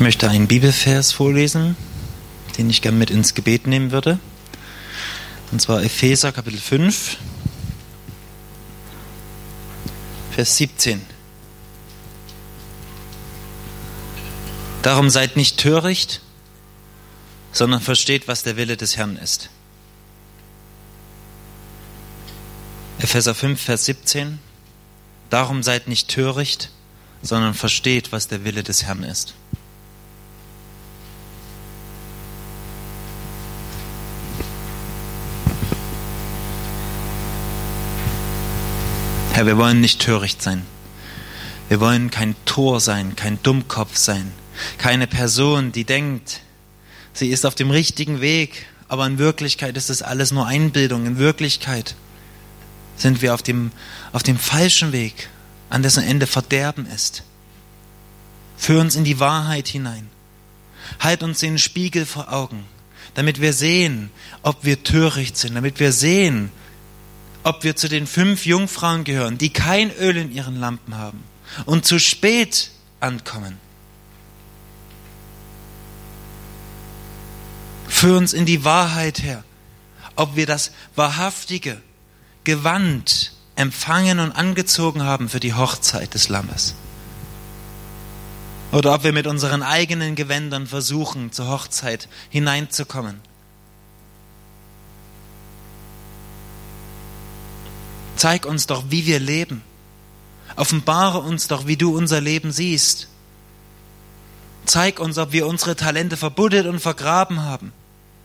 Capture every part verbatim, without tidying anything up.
möchte einen Bibelvers vorlesen, den ich gerne mit ins Gebet nehmen würde. Und zwar Epheser Kapitel fünf, Vers siebzehn. Darum seid nicht töricht, sondern versteht, was der Wille des Herrn ist. Epheser fünf, Vers siebzehn. Darum seid nicht töricht, sondern versteht, was der Wille des Herrn ist. Herr, wir wollen nicht töricht sein. Wir wollen kein Tor sein, kein Dummkopf sein. Keine Person, die denkt, sie ist auf dem richtigen Weg, aber in Wirklichkeit ist das alles nur Einbildung. In Wirklichkeit sind wir auf dem, auf dem falschen Weg, an dessen Ende Verderben ist. Führ uns in die Wahrheit hinein. Halt uns den Spiegel vor Augen, damit wir sehen, ob wir töricht sind, damit wir sehen, ob wir zu den fünf Jungfrauen gehören, die kein Öl in ihren Lampen haben und zu spät ankommen. Führ uns in die Wahrheit her, ob wir das wahrhaftige Gewand empfangen und angezogen haben für die Hochzeit des Lammes. Oder ob wir mit unseren eigenen Gewändern versuchen, zur Hochzeit hineinzukommen. Zeig uns doch, wie wir leben. Offenbare uns doch, wie du unser Leben siehst. Zeig uns, ob wir unsere Talente verbuddelt und vergraben haben.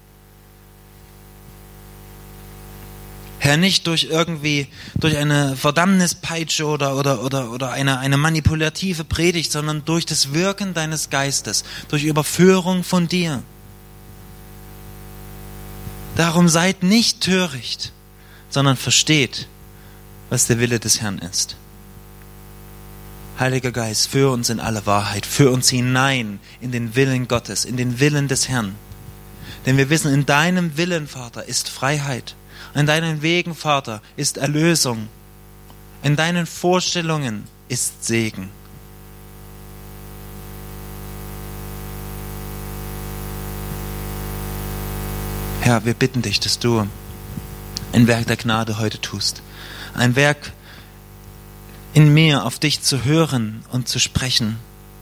Herr, nicht durch irgendwie, durch eine Verdammnispeitsche oder, oder, oder, oder eine, eine manipulative Predigt, sondern durch das Wirken deines Geistes, durch Überführung von dir. Darum seid nicht töricht, sondern versteht, was der Wille des Herrn ist. Heiliger Geist, führe uns in alle Wahrheit, führe uns hinein in den Willen Gottes, in den Willen des Herrn. Denn wir wissen, in deinem Willen, Vater, ist Freiheit. In deinen Wegen, Vater, ist Erlösung. In deinen Vorstellungen ist Segen. Herr, wir bitten dich, dass du ein Werk der Gnade heute tust. Ein Werk in mir, auf dich zu hören und zu sprechen.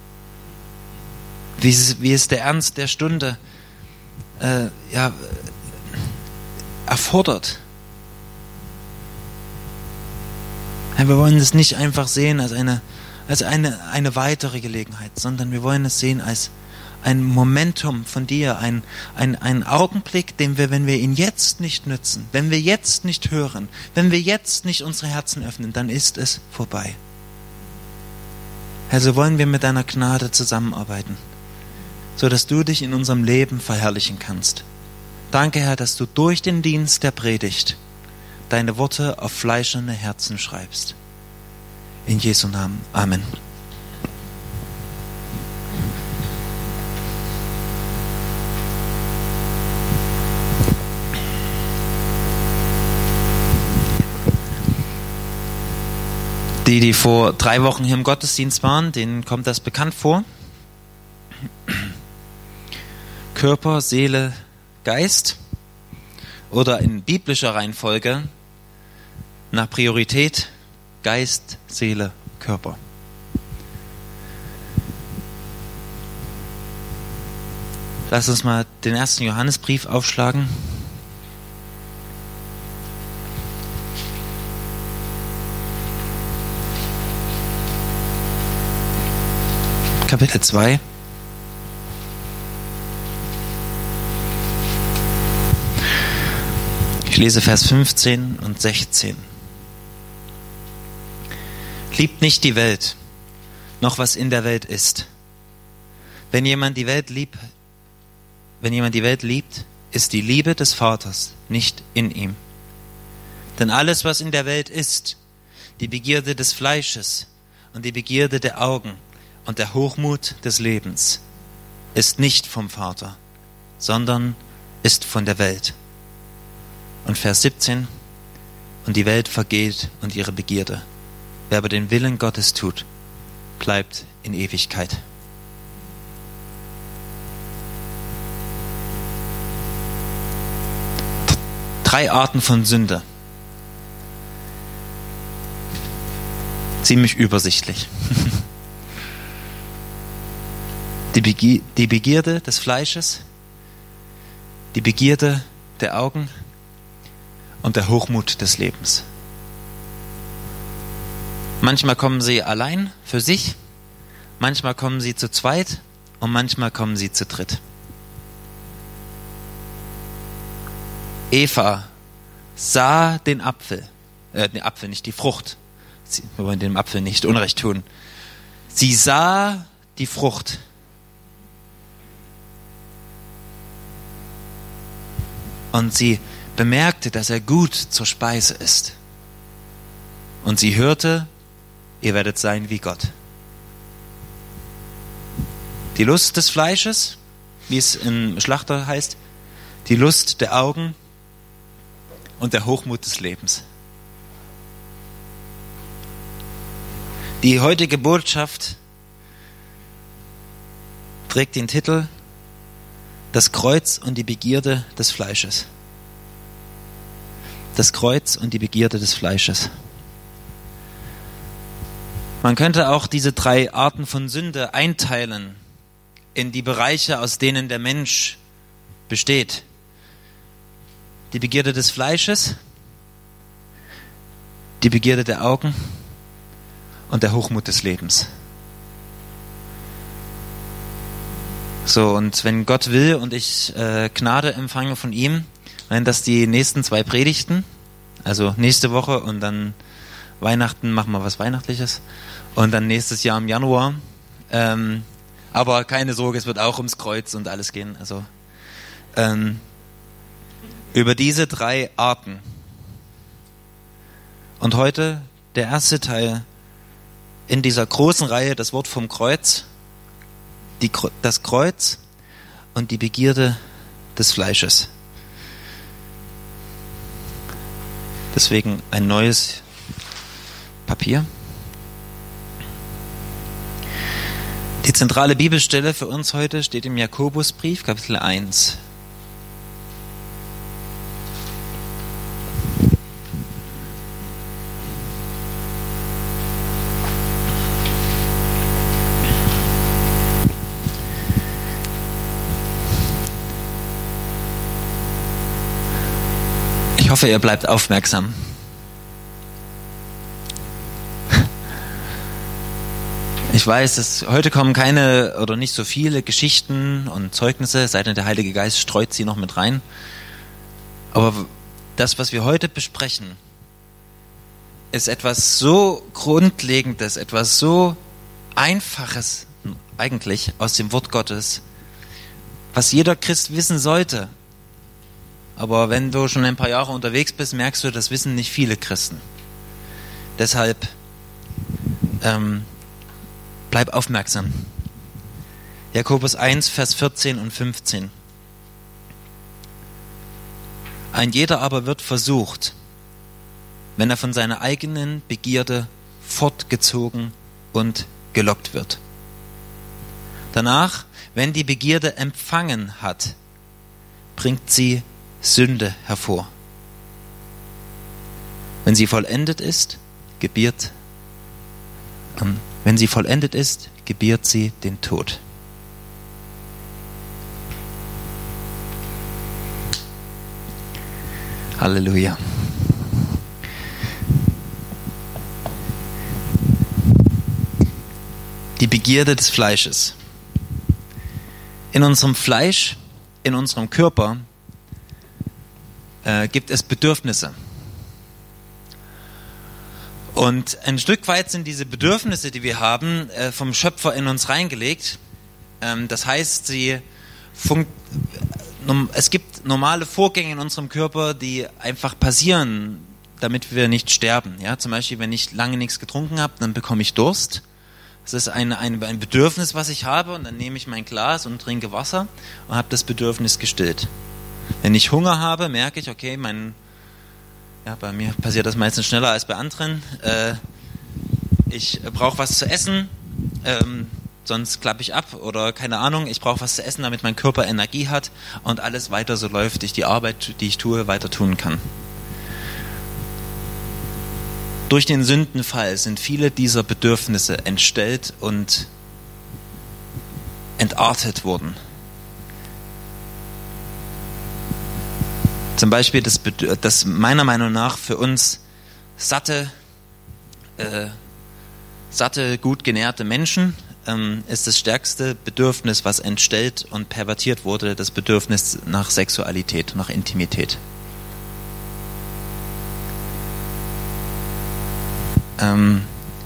Wie es, wie es der Ernst der Stunde äh, ja, erfordert. Ja, wir wollen es nicht einfach sehen als eine, als eine, eine weitere Gelegenheit, sondern wir wollen es sehen als ein Momentum von dir, ein, ein, ein Augenblick, den wir, wenn wir ihn jetzt nicht nützen, wenn wir jetzt nicht hören, wenn wir jetzt nicht unsere Herzen öffnen, dann ist es vorbei. Herr, so wollen wir mit deiner Gnade zusammenarbeiten, so dass du dich in unserem Leben verherrlichen kannst. Danke, Herr, dass du durch den Dienst der Predigt deine Worte auf fleischerne Herzen schreibst. In Jesu Namen. Amen. Die, die vor drei Wochen hier im Gottesdienst waren, denen kommt das bekannt vor. Körper, Seele, Geist. Oder in biblischer Reihenfolge nach Priorität Geist, Seele, Körper. Lass uns mal den ersten Johannesbrief aufschlagen. Kapitel zwei. Ich lese Vers fünfzehn und sechzehn. Liebt nicht die Welt, noch was in der Welt ist. Wenn jemand die Welt liebt, wenn jemand die Welt liebt, ist die Liebe des Vaters nicht in ihm. Denn alles, was in der Welt ist, die Begierde des Fleisches und die Begierde der Augen und der Hochmut des Lebens, ist nicht vom Vater, sondern ist von der Welt. Und Vers siebzehn, und die Welt vergeht und ihre Begierde. Wer aber den Willen Gottes tut, bleibt in Ewigkeit. drei Arten von Sünde. Ziemlich übersichtlich. Die, Begier- die Begierde des Fleisches, die Begierde der Augen und der Hochmut des Lebens. Manchmal kommen sie allein für sich, manchmal kommen sie zu zweit und manchmal kommen sie zu dritt. Eva sah den Apfel, äh, den Apfel nicht, die Frucht. Sie, wir wollen dem Apfel nicht Unrecht tun. Sie sah die Frucht. Und sie bemerkte, dass er gut zur Speise ist. Und sie hörte, ihr werdet sein wie Gott. Die Lust des Fleisches, wie es im Schlachter heißt, die Lust der Augen und der Hochmut des Lebens. Die heutige Botschaft trägt den Titel Das Kreuz und die Begierde des Fleisches. Das Kreuz und die Begierde des Fleisches. Man könnte auch diese drei Arten von Sünde einteilen in die Bereiche, aus denen der Mensch besteht. Die Begierde des Fleisches, die Begierde der Augen und der Hochmut des Lebens. So, und wenn Gott will und ich äh, Gnade empfange von ihm, wenn das die nächsten zwei Predigten, also nächste Woche und dann Weihnachten machen wir was Weihnachtliches und dann nächstes Jahr im Januar. Ähm, aber keine Sorge, es wird auch ums Kreuz und alles gehen. Also ähm, über diese drei Arten. Und heute der erste Teil in dieser großen Reihe, das Wort vom Kreuz, die, das Kreuz und die Begierde des Fleisches. Deswegen ein neues Papier. Die zentrale Bibelstelle für uns heute steht im Jakobusbrief, Kapitel eins. Ich hoffe, ihr bleibt aufmerksam. Ich weiß, dass heute kommen keine oder nicht so viele Geschichten und Zeugnisse, es sei denn, der Heilige Geist streut sie noch mit rein. Aber das, was wir heute besprechen, ist etwas so Grundlegendes, etwas so Einfaches eigentlich aus dem Wort Gottes, was jeder Christ wissen sollte. Aber wenn du schon ein paar Jahre unterwegs bist, merkst du, das wissen nicht viele Christen. Deshalb ähm, bleib aufmerksam. Jakobus eins, Vers vierzehn und fünfzehn. Ein jeder aber wird versucht, wenn er von seiner eigenen Begierde fortgezogen und gelockt wird. Danach, wenn die Begierde empfangen hat, bringt sie Sünde hervor. Wenn sie vollendet ist, gebiert, ähm, wenn sie vollendet ist, gebiert sie den Tod. Halleluja. Die Begierde des Fleisches. In unserem Fleisch, in unserem Körper äh, gibt es Bedürfnisse. Und ein Stück weit sind diese Bedürfnisse, die wir haben, äh, vom Schöpfer in uns reingelegt. Ähm, das heißt, sie funkt, es gibt normale Vorgänge in unserem Körper, die einfach passieren, damit wir nicht sterben. Ja, zum Beispiel, wenn ich lange nichts getrunken habe, dann bekomme ich Durst. Das ist ein, ein, ein Bedürfnis, was ich habe, und dann nehme ich mein Glas und trinke Wasser und habe das Bedürfnis gestillt. Wenn ich Hunger habe, merke ich, okay, mein, ja, bei mir passiert das meistens schneller als bei anderen. Äh, ich brauche was zu essen. Ähm, sonst klappe ich ab oder keine Ahnung, ich brauche was zu essen, damit mein Körper Energie hat und alles weiter so läuft, ich die Arbeit, die ich tue, weiter tun kann. Durch den Sündenfall sind viele dieser Bedürfnisse entstellt und entartet worden. Zum Beispiel das, das meiner Meinung nach für uns satte, äh, satte, gut genährte Menschen ähm, ist das stärkste Bedürfnis, was entstellt und pervertiert wurde, das Bedürfnis nach Sexualität, nach Intimität. Ähm,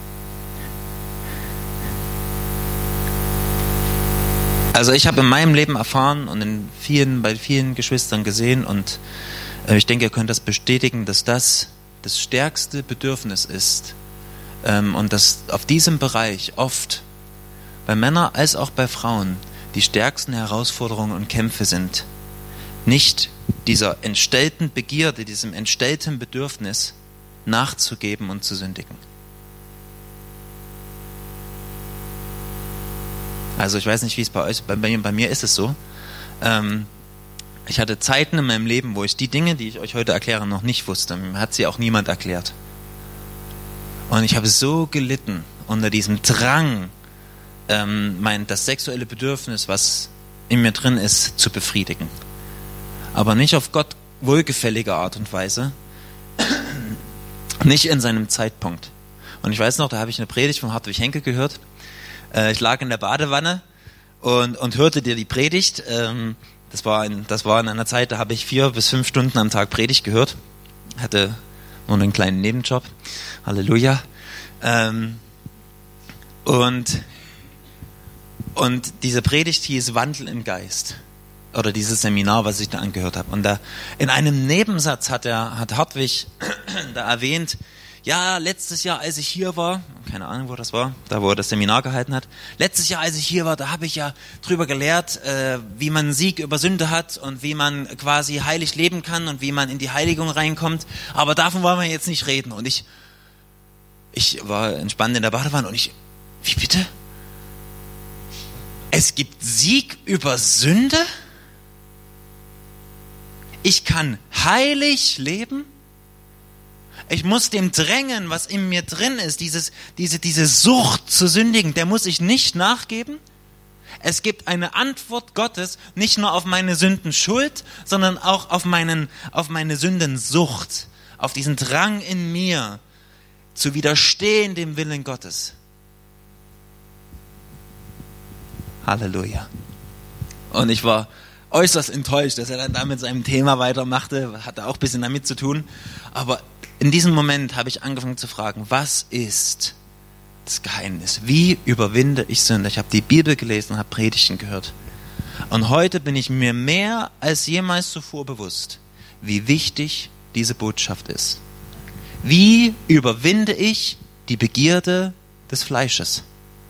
also ich habe in meinem Leben erfahren und in vielen, bei vielen Geschwistern gesehen und äh, ich denke, ihr könnt das bestätigen, dass das das stärkste Bedürfnis ist ähm, und dass auf diesem Bereich oft bei Männern als auch bei Frauen die stärksten Herausforderungen und Kämpfe sind. Nicht dieser entstellten Begierde, diesem entstellten Bedürfnis nachzugeben und zu sündigen. Also ich weiß nicht, wie es bei euch, bei, bei mir ist es so. Ähm, ich hatte Zeiten in meinem Leben, wo ich die Dinge, die ich euch heute erkläre, noch nicht wusste. Mir hat sie auch niemand erklärt. Und ich habe so gelitten unter diesem Drang, ähm, mein, das sexuelle Bedürfnis, was in mir drin ist, zu befriedigen. Aber nicht auf Gott wohlgefällige Art und Weise, nicht in seinem Zeitpunkt. Und ich weiß noch, da habe ich eine Predigt von Hartwig Henke gehört. Äh, ich lag in der Badewanne und, und hörte dir die Predigt. Ähm, das war in, das war in einer Zeit, da habe ich vier bis fünf Stunden am Tag Predigt gehört. Hatte nur einen kleinen Nebenjob. Halleluja. Ähm, und, und diese Predigt hieß Wandel im Geist. Oder dieses Seminar, was ich da angehört habe. Und da in einem Nebensatz hat er, hat Hartwig da erwähnt, ja, letztes Jahr, als ich hier war, keine Ahnung, wo das war, da wo er das Seminar gehalten hat, letztes Jahr, als ich hier war, da habe ich ja drüber gelehrt, äh, wie man Sieg über Sünde hat und wie man quasi heilig leben kann und wie man in die Heiligung reinkommt, aber davon wollen wir jetzt nicht reden. Und ich, ich war entspannt in der Badewanne und ich, wie bitte? Es gibt Sieg über Sünde? Ich kann heilig leben? Ich muss dem Drängen, was in mir drin ist, dieses, diese, diese Sucht zu sündigen, der muss ich nicht nachgeben. Es gibt eine Antwort Gottes, nicht nur auf meine Sündenschuld, sondern auch auf, meinen, auf meine Sündensucht, auf diesen Drang in mir, zu widerstehen dem Willen Gottes. Halleluja. Und ich war äußerst enttäuscht, dass er dann da mit seinem Thema weitermachte, hatte auch ein bisschen damit zu tun, aber in diesem Moment habe ich angefangen zu fragen, was ist das Geheimnis? Wie überwinde ich Sünde? Ich habe die Bibel gelesen, habe Predigten gehört. Und heute bin ich mir mehr als jemals zuvor bewusst, wie wichtig diese Botschaft ist. Wie überwinde ich die Begierde des Fleisches?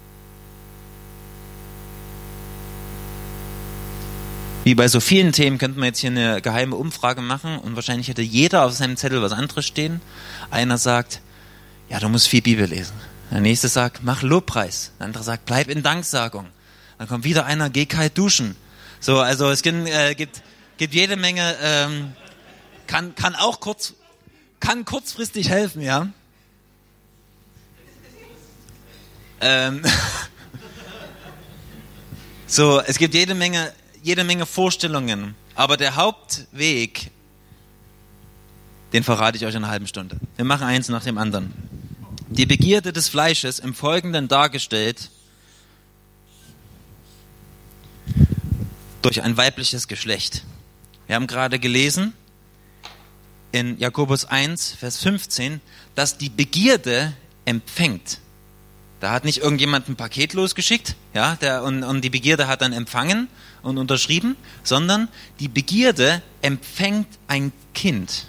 Wie bei so vielen Themen könnte man jetzt hier eine geheime Umfrage machen und wahrscheinlich hätte jeder auf seinem Zettel was anderes stehen. Einer sagt, ja, du musst viel Bibel lesen. Der nächste sagt, mach Lobpreis. Der andere sagt, bleib in Danksagung. Dann kommt wieder einer, geh kalt duschen. So, also es gibt, äh, gibt, gibt jede Menge, ähm, kann, kann auch kurz, kann kurzfristig helfen, ja. Ähm, so, es gibt jede Menge, jede Menge Vorstellungen, aber der Hauptweg, den verrate ich euch in einer halben Stunde. Wir machen eins nach dem anderen. Die Begierde des Fleisches im Folgenden dargestellt durch ein weibliches Geschlecht. Wir haben gerade gelesen in Jakobus eins, Vers fünfzehn, dass die Begierde empfängt. Da hat nicht irgendjemand ein Paket losgeschickt, ja, der, und, und die Begierde hat dann empfangen und unterschrieben, sondern die Begierde empfängt ein Kind.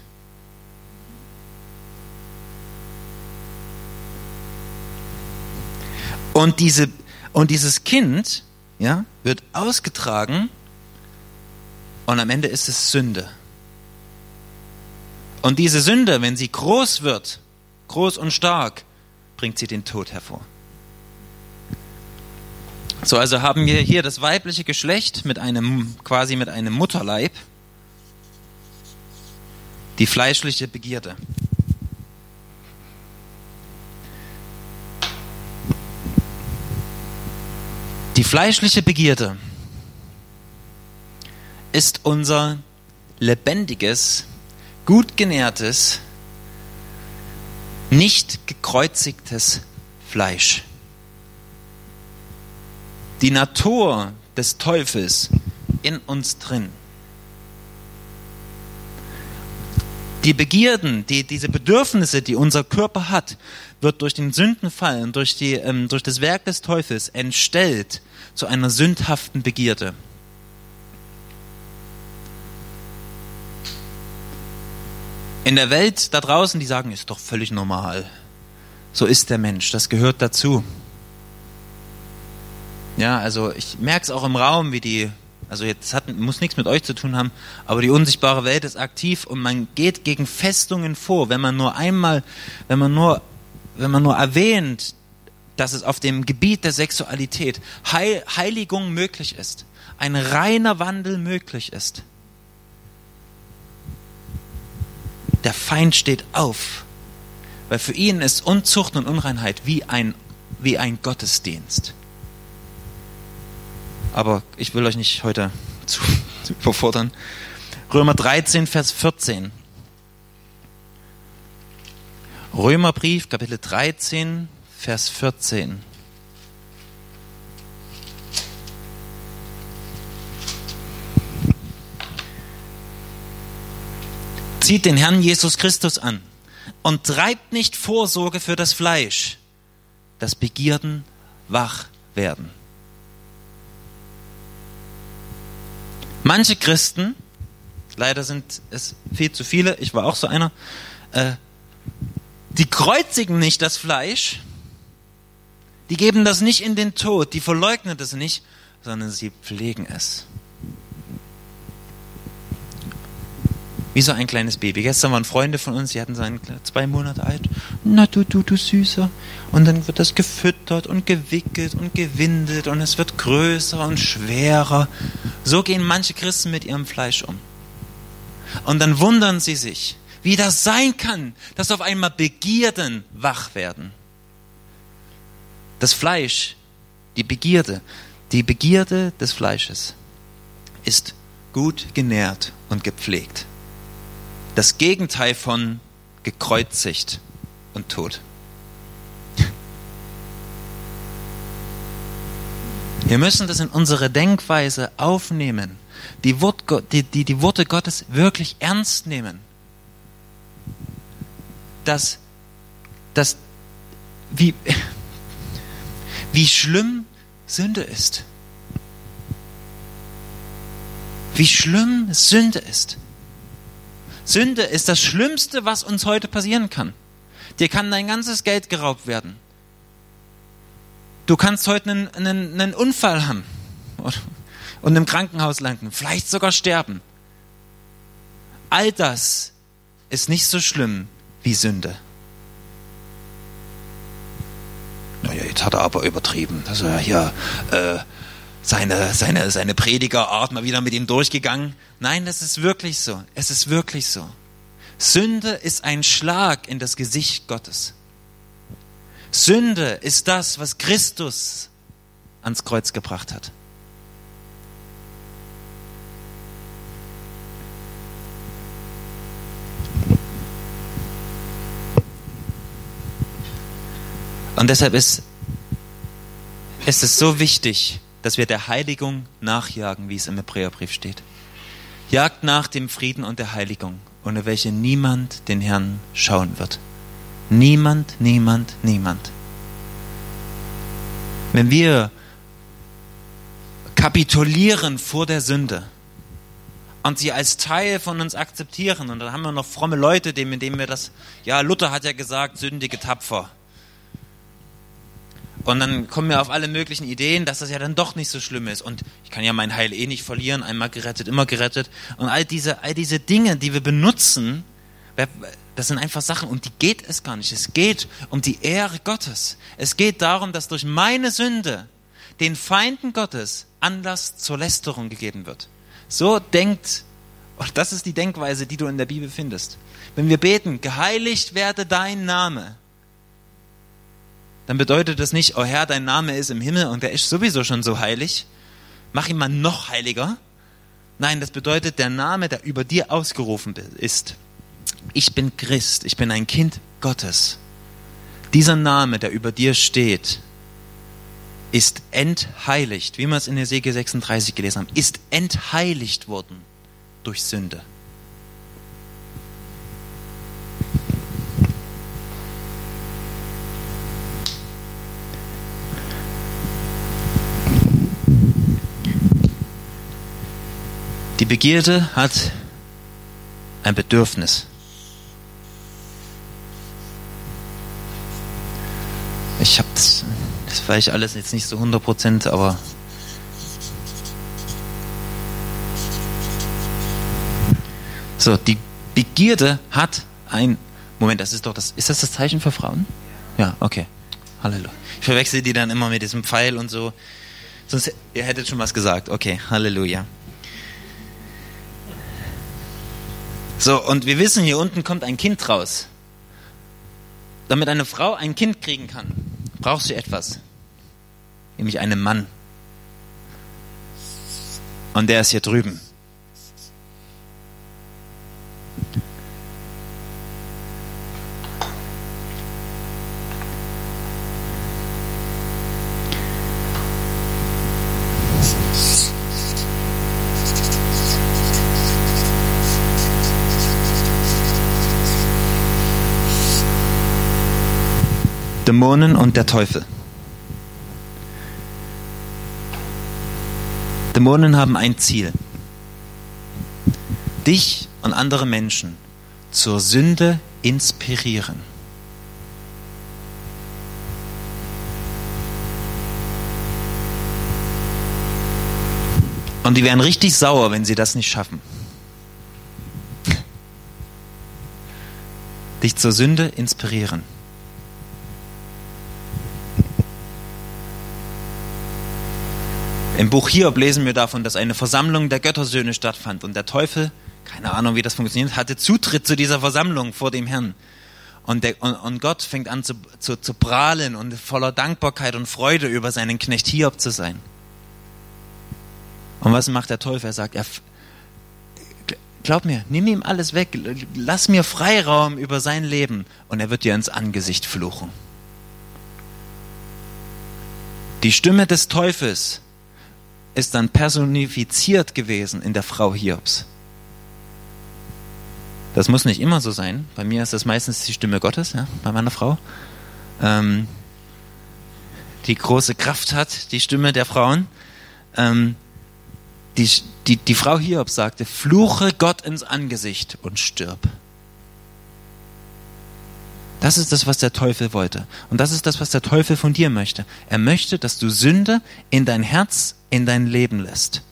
Und, diese, und dieses Kind, ja, wird ausgetragen und am Ende ist es Sünde. Und diese Sünde, wenn sie groß wird, groß und stark, bringt sie den Tod hervor. So, also haben wir hier das weibliche Geschlecht mit einem, quasi mit einem Mutterleib, die fleischliche Begierde. Die fleischliche Begierde ist unser lebendiges, gut genährtes, nicht gekreuzigtes Fleisch. Die Natur des Teufels in uns drin. Die Begierden, die, diese Bedürfnisse, die unser Körper hat, wird durch den Sündenfall und durch, die, ähm, durch das Werk des Teufels entstellt zu einer sündhaften Begierde. In der Welt da draußen, die sagen, ist doch völlig normal. So ist der Mensch, das gehört dazu. Ja, also ich merke es auch im Raum, wie die, also jetzt hat, muss nichts mit euch zu tun haben, aber die unsichtbare Welt ist aktiv und man geht gegen Festungen vor, wenn man nur einmal, wenn man nur, wenn man nur erwähnt, dass es auf dem Gebiet der Sexualität Heil, Heiligung möglich ist, ein reiner Wandel möglich ist. Der Feind steht auf, weil für ihn ist Unzucht und Unreinheit wie ein, wie ein Gottesdienst. Aber ich will euch nicht heute zu, zu überfordern. Römer dreizehn, Vers vierzehn. Römerbrief, Kapitel dreizehn, Vers vierzehn. Zieht den Herrn Jesus Christus an und treibt nicht Vorsorge für das Fleisch, dass Begierden wach werden. Manche Christen, leider sind es viel zu viele, ich war auch so einer, äh, die kreuzigen nicht das Fleisch, die geben das nicht in den Tod, die verleugnen das nicht, sondern sie pflegen es. Wie so ein kleines Baby. Gestern waren Freunde von uns, die hatten so einen zwei Monate alt. Na du, du, du Süßer. Und dann wird das gefüttert und gewickelt und gewindet und es wird größer und schwerer. So gehen manche Christen mit ihrem Fleisch um. Und dann wundern sie sich, wie das sein kann, dass auf einmal Begierden wach werden. Das Fleisch, die Begierde, die Begierde des Fleisches ist gut genährt und gepflegt. Das Gegenteil von gekreuzigt und tot. Wir müssen das in unsere Denkweise aufnehmen, die, Wort, die, die, die Worte Gottes wirklich ernst nehmen. Dass, dass wie, wie schlimm Sünde ist. Wie schlimm Sünde ist. Sünde ist das Schlimmste, was uns heute passieren kann. Dir kann dein ganzes Geld geraubt werden. Du kannst heute einen, einen, einen Unfall haben und im Krankenhaus landen, vielleicht sogar sterben. All das ist nicht so schlimm wie Sünde. Naja, jetzt hat er aber übertrieben. Das ist ja hier äh, seine, seine, seine Predigerart mal wieder mit ihm durchgegangen. Nein, das ist wirklich so. Es ist wirklich so. Sünde ist ein Schlag in das Gesicht Gottes. Sünde ist das, was Christus ans Kreuz gebracht hat. Und deshalb ist, ist es so wichtig, dass wir der Heiligung nachjagen, wie es im Hebräerbrief steht. Jagt nach dem Frieden und der Heiligung, ohne welche niemand den Herrn schauen wird. Niemand, niemand, niemand. Wenn wir kapitulieren vor der Sünde und sie als Teil von uns akzeptieren, und dann haben wir noch fromme Leute, dem, indem wir das, ja, Luther hat ja gesagt, sündige tapfer. Und dann kommen wir auf alle möglichen Ideen, dass das ja dann doch nicht so schlimm ist. Und ich kann ja mein Heil eh nicht verlieren, einmal gerettet, immer gerettet. Und all diese, all diese Dinge, die wir benutzen, das sind einfach Sachen, um die geht es gar nicht. Es geht um die Ehre Gottes. Es geht darum, dass durch meine Sünde den Feinden Gottes Anlass zur Lästerung gegeben wird. So denkt, und das ist die Denkweise, die du in der Bibel findest. Wenn wir beten, geheiligt werde dein Name, dann bedeutet das nicht, oh Herr, dein Name ist im Himmel und der ist sowieso schon so heilig, mach ihn mal noch heiliger. Nein, das bedeutet, der Name, der über dir ausgerufen ist. Ich bin Christ, ich bin ein Kind Gottes. Dieser Name, der über dir steht, ist entheiligt, wie wir es in Hesekiel sechsunddreißig gelesen haben, ist entheiligt worden durch Sünde. Die Begierde hat ein Bedürfnis. Ich habe das, das weiß ich alles jetzt nicht so hundert Prozent, aber so, die Begierde hat ein, Moment, das ist doch das, ist das das Zeichen für Frauen? Ja, okay, Halleluja. Ich verwechsel die dann immer mit diesem Pfeil und so, sonst, ihr hättet schon was gesagt, okay, Halleluja. So, und wir wissen, hier unten kommt ein Kind raus. Damit eine Frau ein Kind kriegen kann, braucht sie etwas. Nämlich einen Mann. Und der ist hier drüben. Dämonen und der Teufel. Dämonen haben ein Ziel. Dich und andere Menschen zur Sünde inspirieren. Und die werden richtig sauer, wenn sie das nicht schaffen. Dich zur Sünde inspirieren. Im Buch Hiob lesen wir davon, dass eine Versammlung der Göttersöhne stattfand und der Teufel, keine Ahnung wie das funktioniert, hatte Zutritt zu dieser Versammlung vor dem Herrn. Und, der, und, und Gott fängt an zu, zu, zu prahlen und voller Dankbarkeit und Freude über seinen Knecht Hiob zu sein. Und was macht der Teufel? Er sagt, er, glaub mir, nimm ihm alles weg, lass mir Freiraum über sein Leben und er wird dir ins Angesicht fluchen. Die Stimme des Teufels ist dann personifiziert gewesen in der Frau Hiobs. Das muss nicht immer so sein. Bei mir ist das meistens die Stimme Gottes, ja, bei meiner Frau, ähm, die große Kraft hat, die Stimme der Frauen. Ähm, die, die, die Frau Hiobs sagte, fluche Gott ins Angesicht und stirb. Das ist das, was der Teufel wollte. Und das ist das, was der Teufel von dir möchte. Er möchte, dass du Sünde in dein Herz, in dein Leben lässt.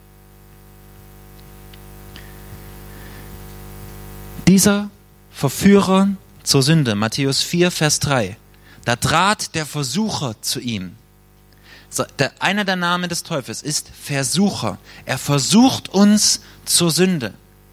Dieser Verführer zur Sünde, Matthäus vier, Vers drei, da trat der Versucher zu ihm. So, der, einer der Namen des Teufels ist Versucher. Er versucht uns zur Sünde.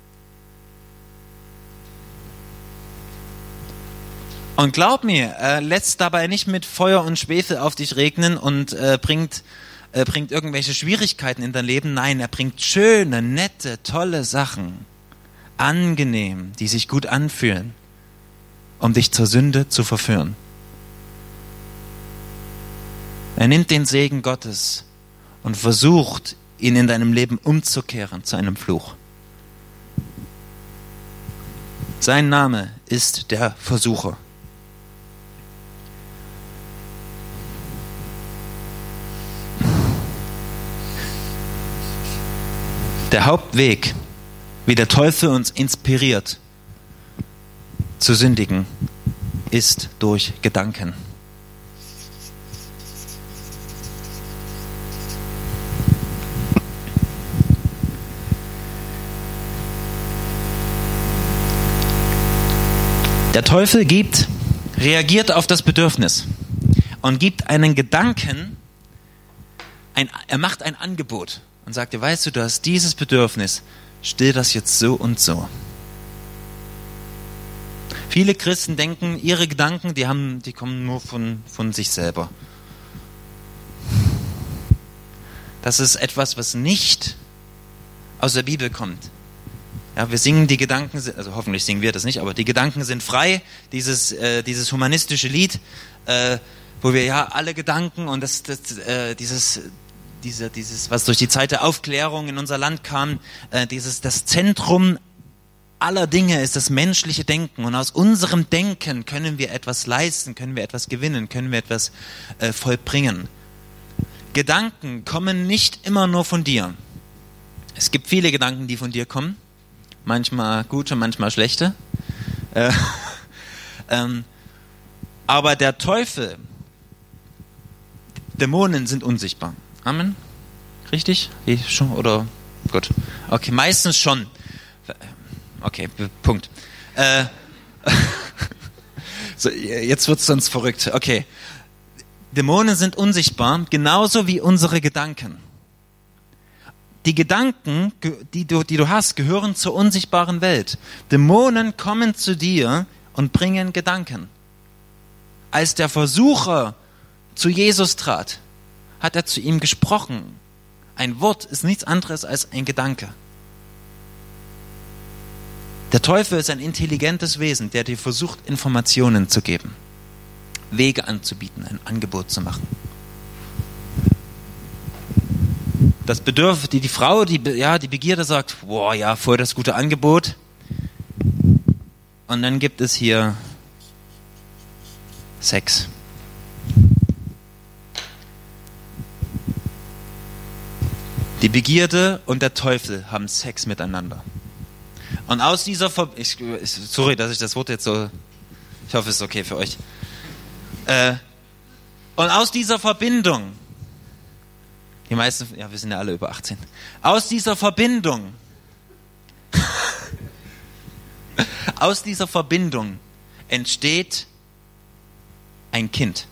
Und glaub mir, er lässt dabei nicht mit Feuer und Schwefel auf dich regnen und äh, bringt, äh, bringt irgendwelche Schwierigkeiten in dein Leben. Nein, er bringt schöne, nette, tolle Sachen, angenehm, die sich gut anfühlen, um dich zur Sünde zu verführen. Er nimmt den Segen Gottes und versucht, ihn in deinem Leben umzukehren zu einem Fluch. Sein Name ist der Versucher. Der Hauptweg, wie der Teufel uns inspiriert zu sündigen, ist durch Gedanken. Der Teufel gibt, reagiert auf das Bedürfnis und gibt einen Gedanken ein, er macht ein Angebot und sagt dir, weißt du, du hast dieses Bedürfnis, still das jetzt so und so. Viele Christen denken, ihre Gedanken, die haben, die kommen nur von, von sich selber. Das ist etwas, was nicht aus der Bibel kommt. Ja, wir singen die Gedanken, also hoffentlich singen wir das nicht, aber die Gedanken sind frei. Dieses, äh, dieses humanistische Lied, äh, wo wir ja alle Gedanken und das, das, äh, dieses, diese, dieses, was durch die Zeit der Aufklärung in unser Land kam, äh, dieses, das Zentrum aller Dinge ist das menschliche Denken, und aus unserem Denken können wir etwas leisten, können wir etwas gewinnen, können wir etwas äh, vollbringen. Gedanken kommen nicht immer nur von dir. Es gibt viele Gedanken, die von dir kommen, manchmal gute, manchmal schlechte. Äh, ähm, aber der Teufel, Dämonen sind unsichtbar. Amen? Richtig? Wie schon? Oder? Gut. Okay, meistens schon. Okay, Punkt. Äh, so, jetzt wird's sonst verrückt. Okay. Dämonen sind unsichtbar, genauso wie unsere Gedanken. Die Gedanken, die du, die du hast, gehören zur unsichtbaren Welt. Dämonen kommen zu dir und bringen Gedanken. Als der Versucher zu Jesus trat, hat er zu ihm gesprochen. Ein Wort ist nichts anderes als ein Gedanke. Der Teufel ist ein intelligentes Wesen, der dir versucht, Informationen zu geben, Wege anzubieten, ein Angebot zu machen. Das Bedürfnis, die, die Frau, die, ja, die Begierde sagt, boah, ja, voll das gute Angebot. Und dann gibt es hier Sex. Die Begierde und der Teufel haben Sex miteinander. Und aus dieser Ver- ich, sorry, dass ich das Wort jetzt so, ich hoffe, es ist okay für euch. Äh, und aus dieser Verbindung, die meisten, ja, wir sind ja alle über achtzehn, aus dieser Verbindung, aus dieser Verbindung entsteht ein Kind.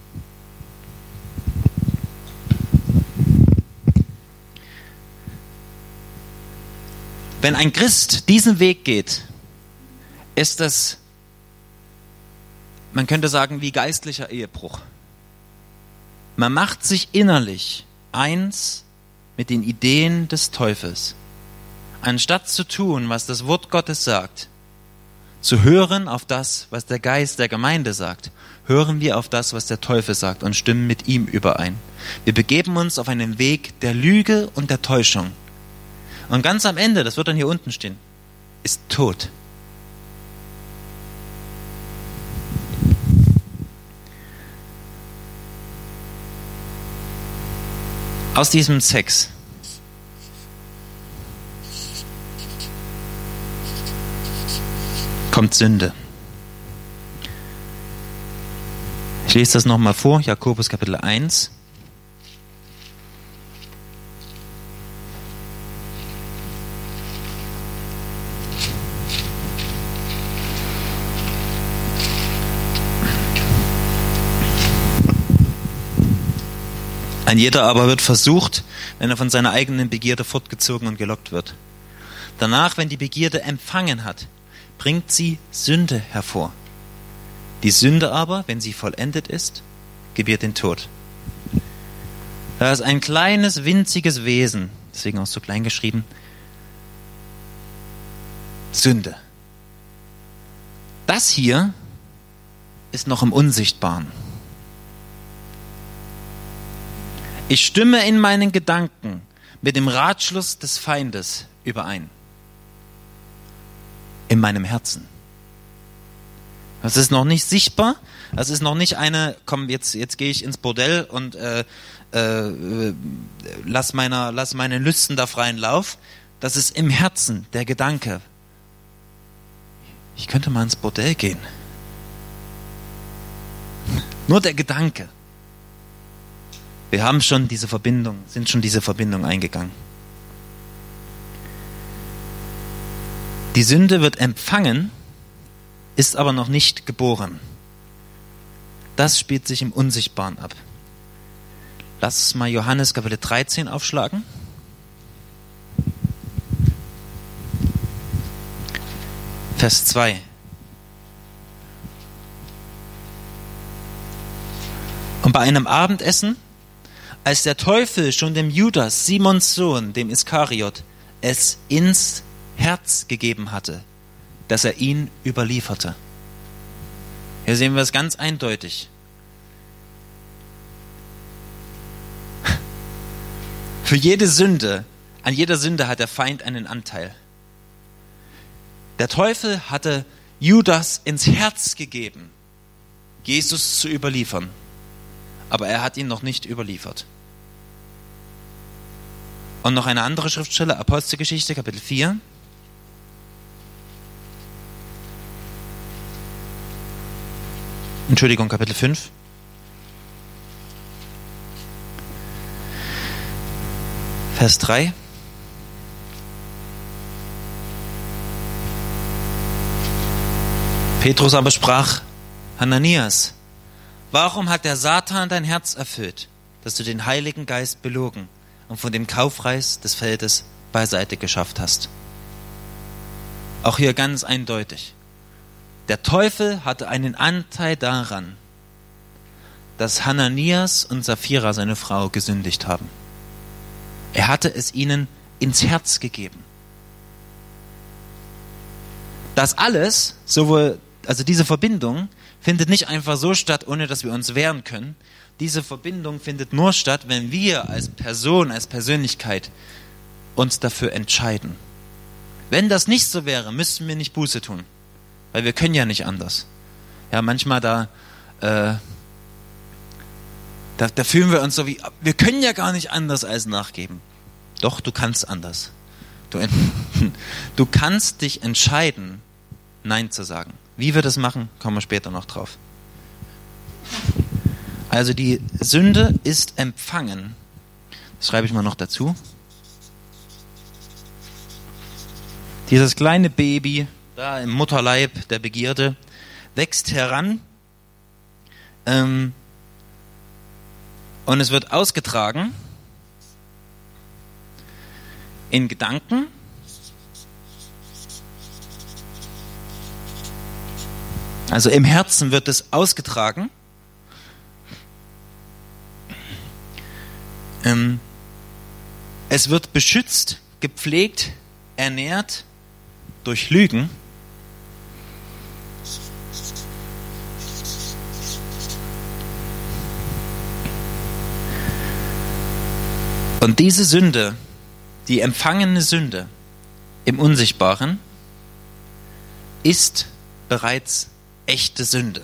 Wenn ein Christ diesen Weg geht, ist das, man könnte sagen, wie geistlicher Ehebruch. Man macht sich innerlich eins mit den Ideen des Teufels. Anstatt zu tun, was das Wort Gottes sagt, zu hören auf das, was der Geist der Gemeinde sagt, hören wir auf das, was der Teufel sagt, und stimmen mit ihm überein. Wir begeben uns auf einen Weg der Lüge und der Täuschung. Und ganz am Ende, das wird dann hier unten stehen, ist Tod. Aus diesem Sex kommt Sünde. Ich lese das nochmal vor, Jakobus Kapitel eins. Ein jeder aber wird versucht, wenn er von seiner eigenen Begierde fortgezogen und gelockt wird. Danach, wenn die Begierde empfangen hat, bringt sie Sünde hervor. Die Sünde aber, wenn sie vollendet ist, gebiert den Tod. Da ist ein kleines, winziges Wesen, deswegen auch so klein geschrieben, Sünde. Das hier ist noch im Unsichtbaren. Ich stimme in meinen Gedanken mit dem Ratschluss des Feindes überein. In meinem Herzen. Das ist noch nicht sichtbar. Das ist noch nicht eine, komm, jetzt, jetzt gehe ich ins Bordell und äh, äh, lass, meiner, lass meinen Lüsten da freien Lauf. Das ist im Herzen der Gedanke. Ich könnte mal ins Bordell gehen. Nur der Gedanke. Wir haben schon diese Verbindung, sind schon diese Verbindung eingegangen. Die Sünde wird empfangen, ist aber noch nicht geboren. Das spielt sich im Unsichtbaren ab. Lass uns mal Johannes Kapitel dreizehn aufschlagen. Vers zwei. Und bei einem Abendessen, als der Teufel schon dem Judas, Simons Sohn, dem Iskariot, es ins Herz gegeben hatte, dass er ihn überlieferte. Hier sehen wir es ganz eindeutig. Für jede Sünde, an jeder Sünde hat der Feind einen Anteil. Der Teufel hatte Judas ins Herz gegeben, Jesus zu überliefern. Aber er hat ihn noch nicht überliefert. Und noch eine andere Schriftstelle, Apostelgeschichte, Kapitel vier. Entschuldigung, Kapitel fünf. Vers drei. Petrus aber sprach: Hananias, warum hat der Satan dein Herz erfüllt, dass du den Heiligen Geist belogen und von dem Kaufpreis des Feldes beiseite geschafft hast? Auch hier ganz eindeutig. Der Teufel hatte einen Anteil daran, dass Hananias und Sapphira, seine Frau, gesündigt haben. Er hatte es ihnen ins Herz gegeben. Das alles, sowohl, also diese Verbindung, findet nicht einfach so statt, ohne dass wir uns wehren können. Diese Verbindung findet nur statt, wenn wir als Person, als Persönlichkeit uns dafür entscheiden. Wenn das nicht so wäre, müssten wir nicht Buße tun. Weil wir können ja nicht anders. Ja, manchmal da, äh, da, da fühlen wir uns so wie, wir können ja gar nicht anders als nachgeben. Doch, du kannst anders. Du, du kannst dich entscheiden, Nein zu sagen. Wie wir das machen, kommen wir später noch drauf. Also die Sünde ist empfangen. Das schreibe ich mal noch dazu. Dieses kleine Baby da im Mutterleib der Begierde wächst heran ähm, und es wird ausgetragen in Gedanken, also im Herzen wird es ausgetragen. Ähm, es wird beschützt, gepflegt, ernährt durch Lügen. Und diese Sünde, die empfangene Sünde im Unsichtbaren, ist bereits echte Sünde.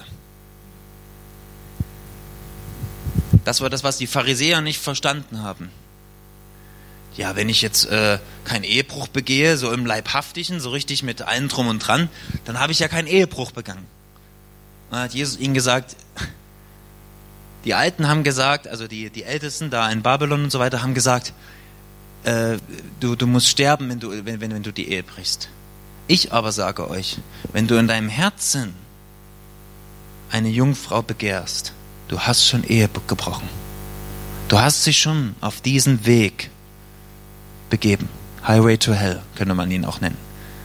Das war das, was die Pharisäer nicht verstanden haben. Ja, wenn ich jetzt äh, keinen Ehebruch begehe, so im Leibhaftigen, so richtig mit allem drum und dran, dann habe ich ja keinen Ehebruch begangen. Und dann hat Jesus ihnen gesagt, die Alten haben gesagt, also die, die Ältesten da in Babylon und so weiter, haben gesagt, äh, du, du musst sterben, wenn du, wenn, wenn, wenn du die Ehe brichst. Ich aber sage euch, wenn du in deinem Herzen eine Jungfrau begehrst, du hast schon Ehe gebrochen. Du hast sie schon auf diesen Weg begeben. Highway to Hell, könnte man ihn auch nennen.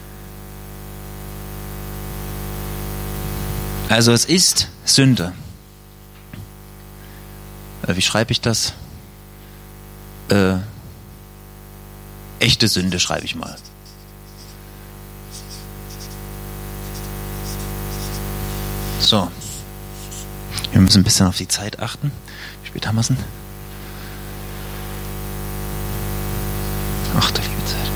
Also es ist Sünde. Wie schreibe ich das? Äh, echte Sünde schreibe ich mal. So. Wir müssen ein bisschen auf die Zeit achten. Wie spät haben wir es denn? Ach du liebe Zeit.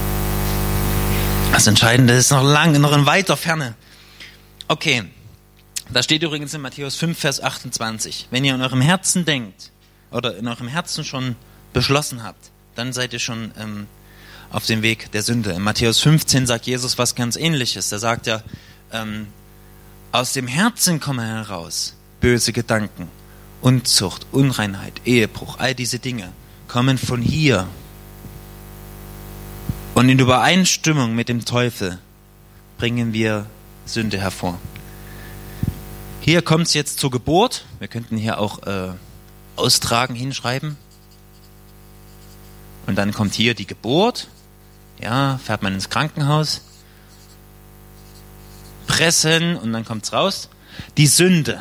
Das Entscheidende ist noch lang, noch in weiter Ferne. Okay. Da steht übrigens in Matthäus fünf, Vers achtundzwanzig. Wenn ihr in eurem Herzen denkt, oder in eurem Herzen schon beschlossen habt, dann seid ihr schon ähm, auf dem Weg der Sünde. In Matthäus fünfzehn sagt Jesus was ganz Ähnliches. Da sagt er, ähm, aus dem Herzen kommen heraus böse Gedanken, Unzucht, Unreinheit, Ehebruch, all diese Dinge kommen von hier. Und in Übereinstimmung mit dem Teufel bringen wir Sünde hervor. Hier kommt es jetzt zur Geburt. Wir könnten hier auch äh, austragen, hinschreiben. Und dann kommt hier die Geburt. Ja, fährt man ins Krankenhaus. Pressen und dann kommt's raus. Die Sünde.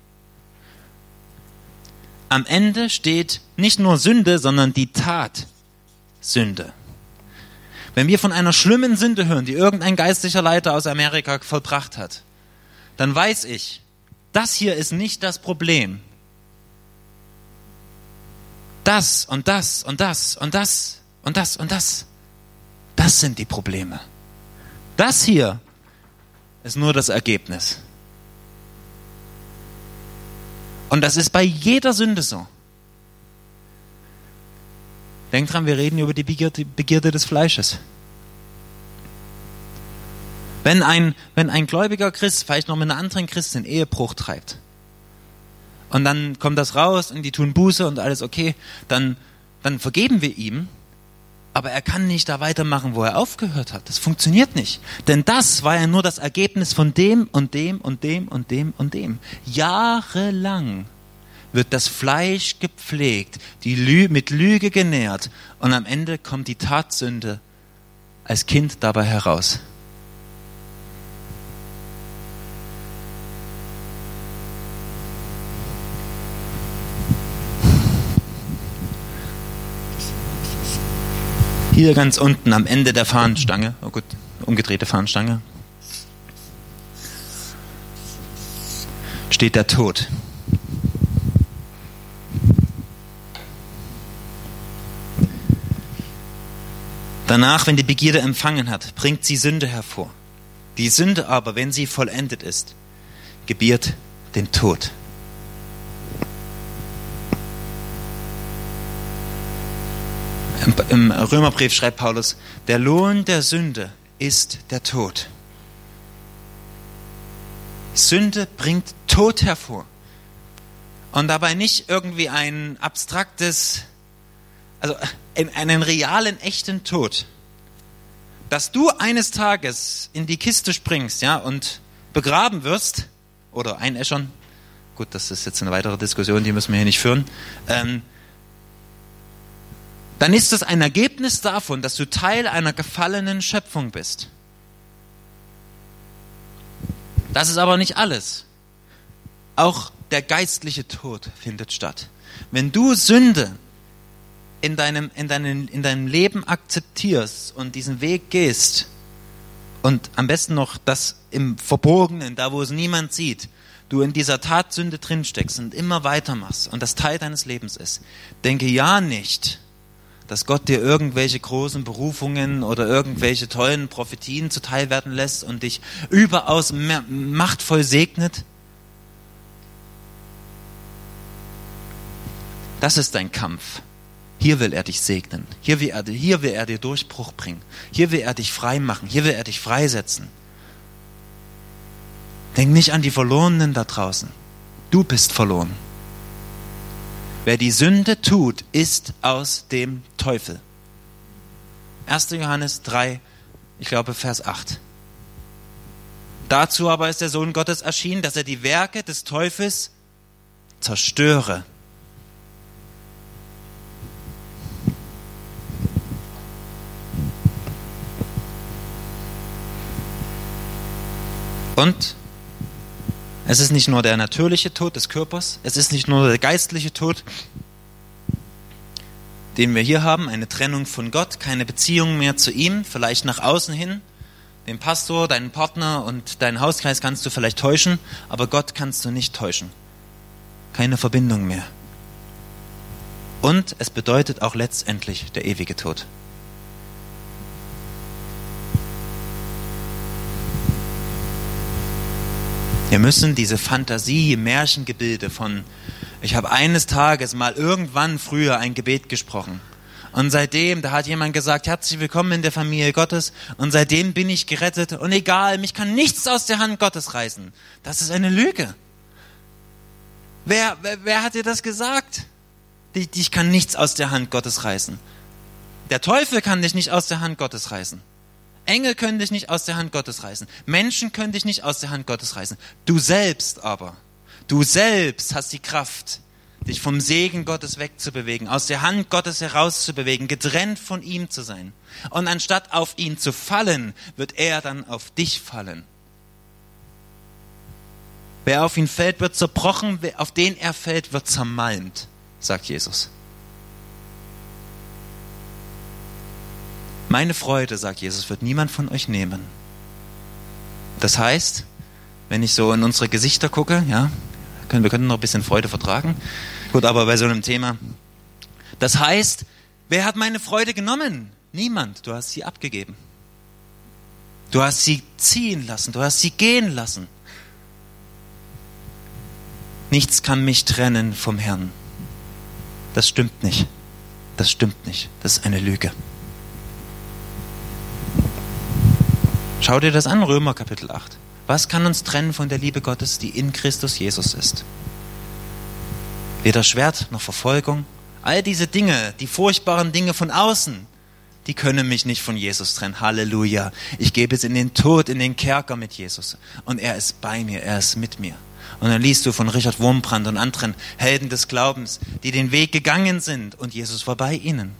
Am Ende steht nicht nur Sünde, sondern die Tat Sünde. Wenn wir von einer schlimmen Sünde hören, die irgendein geistlicher Leiter aus Amerika vollbracht hat, dann weiß ich, das hier ist nicht das Problem. Das und das und das und das und das und das, das sind die Probleme. Das hier ist nur das Ergebnis. Und das ist bei jeder Sünde so. Denkt dran, wir reden über die Begierde, Begierde des Fleisches. Wenn ein, wenn ein gläubiger Christ vielleicht noch mit einer anderen Christin Ehebruch treibt und dann kommt das raus und die tun Buße und alles okay, dann, dann vergeben wir ihm, aber er kann nicht da weitermachen, wo er aufgehört hat. Das funktioniert nicht. Denn das war ja nur das Ergebnis von dem und dem und dem und dem und dem. Jahrelang wird das Fleisch gepflegt, die Lü- mit Lüge genährt und am Ende kommt die Tatsünde als Kind dabei heraus. Hier ganz unten am Ende der Fahnenstange, oh gut, umgedrehte Fahnenstange, steht der Tod. Danach, wenn die Begierde empfangen hat, bringt sie Sünde hervor. Die Sünde aber, wenn sie vollendet ist, gebiert den Tod. Im Römerbrief schreibt Paulus, der Lohn der Sünde ist der Tod. Sünde bringt Tod hervor. Und dabei nicht irgendwie ein abstraktes, also einen realen, echten Tod. Dass du eines Tages in die Kiste springst, ja, und begraben wirst, oder einäschern, gut, das ist jetzt eine weitere Diskussion, die müssen wir hier nicht führen, ähm, dann ist es ein Ergebnis davon, dass du Teil einer gefallenen Schöpfung bist. Das ist aber nicht alles. Auch der geistliche Tod findet statt. Wenn du Sünde in deinem, in deinem, in deinem Leben akzeptierst und diesen Weg gehst und am besten noch das im Verborgenen, da wo es niemand sieht, du in dieser Tatsünde drinsteckst und immer weitermachst und das Teil deines Lebens ist, denke ja nicht, dass Gott dir irgendwelche großen Berufungen oder irgendwelche tollen Prophetien zuteil werden lässt und dich überaus machtvoll segnet. Das ist dein Kampf. Hier will er dich segnen. Hier will er, hier will er dir Durchbruch bringen. Hier will er dich frei machen. Hier will er dich freisetzen. Denk nicht an die Verlorenen da draußen. Du bist verloren. Wer die Sünde tut, ist aus dem Teufel. erster Johannes drei, ich glaube Vers acht. Dazu aber ist der Sohn Gottes erschienen, dass er die Werke des Teufels zerstöre. Und es ist nicht nur der natürliche Tod des Körpers, es ist nicht nur der geistliche Tod, den wir hier haben, eine Trennung von Gott, keine Beziehung mehr zu ihm, vielleicht nach außen hin. Den Pastor, deinen Partner und deinen Hauskreis kannst du vielleicht täuschen, aber Gott kannst du nicht täuschen. Keine Verbindung mehr. Und es bedeutet auch letztendlich der ewige Tod. Wir müssen diese Fantasie, Märchengebilde von, ich habe eines Tages mal irgendwann früher ein Gebet gesprochen und seitdem, da hat jemand gesagt, herzlich willkommen in der Familie Gottes und seitdem bin ich gerettet und egal, mich kann nichts aus der Hand Gottes reißen. Das ist eine Lüge. Wer, wer, wer hat dir das gesagt? Dich kann nichts aus der Hand Gottes reißen. Der Teufel kann dich nicht aus der Hand Gottes reißen. Engel können dich nicht aus der Hand Gottes reißen. Menschen können dich nicht aus der Hand Gottes reißen. Du selbst aber, du selbst hast die Kraft, dich vom Segen Gottes wegzubewegen, aus der Hand Gottes herauszubewegen, getrennt von ihm zu sein. Und anstatt auf ihn zu fallen, wird er dann auf dich fallen. Wer auf ihn fällt, wird zerbrochen, wer auf den er fällt, wird zermalmt, sagt Jesus. Meine Freude, sagt Jesus, wird niemand von euch nehmen. Das heißt, wenn ich so in unsere Gesichter gucke, ja, wir können noch ein bisschen Freude vertragen. Gut, aber bei so einem Thema. Das heißt, wer hat meine Freude genommen? Niemand. Du hast sie abgegeben. Du hast sie ziehen lassen. Du hast sie gehen lassen. Nichts kann mich trennen vom Herrn. Das stimmt nicht. Das stimmt nicht. Das ist eine Lüge. Schau dir das an, Römer Kapitel acht. Was kann uns trennen von der Liebe Gottes, die in Christus Jesus ist? Weder Schwert noch Verfolgung. All diese Dinge, die furchtbaren Dinge von außen, die können mich nicht von Jesus trennen. Halleluja. Ich gehe bis in den Tod, in den Kerker mit Jesus. Und er ist bei mir, er ist mit mir. Und dann liest du von Richard Wurmbrand und anderen Helden des Glaubens, die den Weg gegangen sind und Jesus war bei ihnen.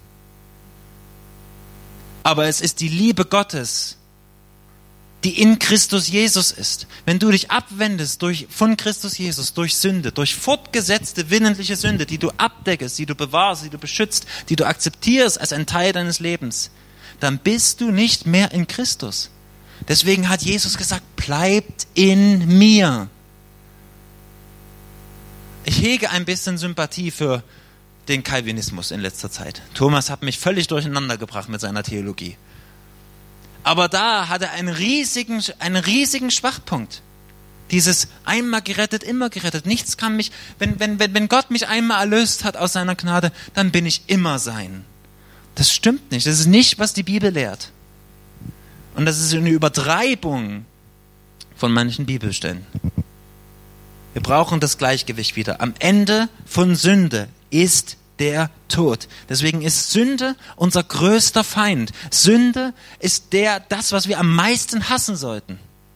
Aber es ist die Liebe Gottes, die in Christus Jesus ist. Wenn du dich abwendest durch, von Christus Jesus, durch Sünde, durch fortgesetzte willentliche Sünde, die du abdeckst, die du bewahrst, die du beschützt, die du akzeptierst als ein Teil deines Lebens, dann bist du nicht mehr in Christus. Deswegen hat Jesus gesagt, bleibt in mir. Ich hege ein bisschen Sympathie für den Calvinismus in letzter Zeit. Thomas hat mich völlig durcheinander gebracht mit seiner Theologie. Aber da hat er einen riesigen, einen riesigen Schwachpunkt. Dieses einmal gerettet, immer gerettet. Nichts kann mich, wenn, wenn, wenn, wenn Gott mich einmal erlöst hat aus seiner Gnade, dann bin ich immer sein. Das stimmt nicht. Das ist nicht, was die Bibel lehrt. Und das ist eine Übertreibung von manchen Bibelstellen. Wir brauchen das Gleichgewicht wieder. Am Ende von Sünde ist der Tod. Deswegen ist Sünde unser größter Feind. Sünde ist der, das, was wir am meisten hassen sollten.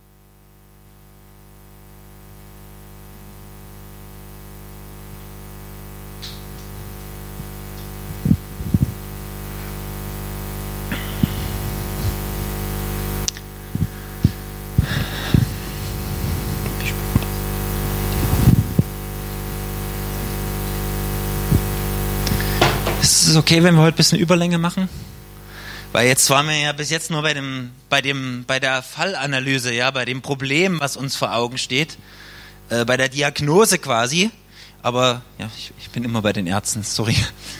Ist es okay, wenn wir heute ein bisschen Überlänge machen? Weil jetzt waren wir ja bis jetzt nur bei dem, bei dem, bei der Fallanalyse, ja, bei dem Problem, was uns vor Augen steht, äh, bei der Diagnose quasi. Aber ja, ich, ich bin immer bei den Ärzten, sorry.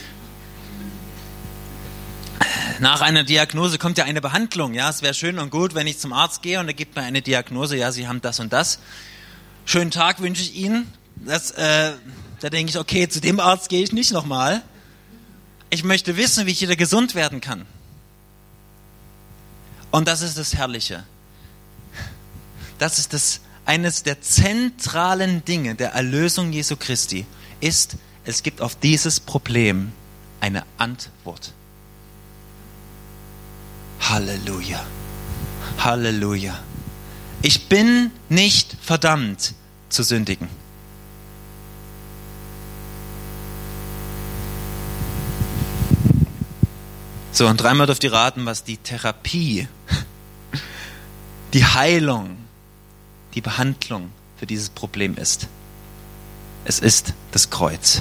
Nach einer Diagnose kommt ja eine Behandlung. Ja, es wäre schön und gut, wenn ich zum Arzt gehe und er gibt mir eine Diagnose. Ja, Sie haben das und das. Schönen Tag wünsche ich Ihnen. Das, äh, da denke ich, okay, zu dem Arzt gehe ich nicht nochmal. Ich möchte wissen, wie ich wieder gesund werden kann. Und das ist das Herrliche. Das ist das, eines der zentralen Dinge der Erlösung Jesu Christi, ist, es gibt auf dieses Problem eine Antwort. Halleluja. Halleluja. Ich bin nicht verdammt zu sündigen. So, und dreimal dürft ihr raten, was die Therapie, die Heilung, die Behandlung für dieses Problem ist. Es ist das Kreuz.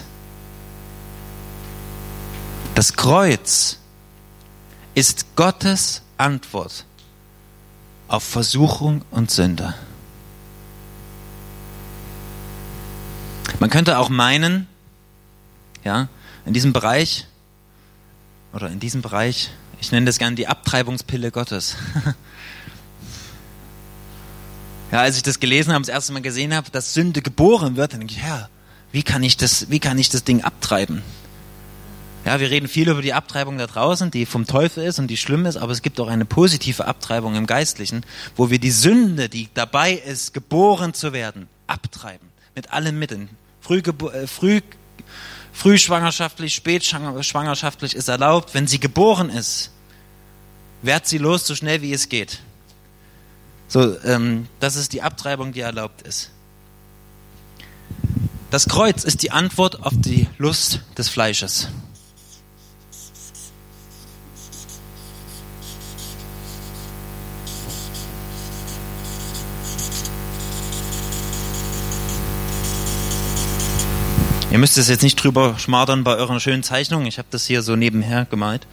Das Kreuz ist Gottes Antwort auf Versuchung und Sünde. Man könnte auch meinen, ja, in diesem Bereich, oder in diesem Bereich, ich nenne das gerne die Abtreibungspille Gottes. Ja, als ich das gelesen habe, das erste Mal gesehen habe, dass Sünde geboren wird, dann denke ich, ja, wie kann ich das, wie kann ich das Ding abtreiben? Ja, wir reden viel über die Abtreibung da draußen, die vom Teufel ist und die schlimm ist, aber es gibt auch eine positive Abtreibung im Geistlichen, wo wir die Sünde, die dabei ist, geboren zu werden, abtreiben. Mit allen Mitteln. Früh, äh, früh Frühschwangerschaftlich, spätschwangerschaftlich ist erlaubt. Wenn sie geboren ist, werd sie los, so schnell wie es geht. So, ähm, das ist die Abtreibung, die erlaubt ist. Das Kreuz ist die Antwort auf die Lust des Fleisches. Ihr müsst es jetzt nicht drüber schmadern bei euren schönen Zeichnungen. Ich habe das hier so nebenher gemalt.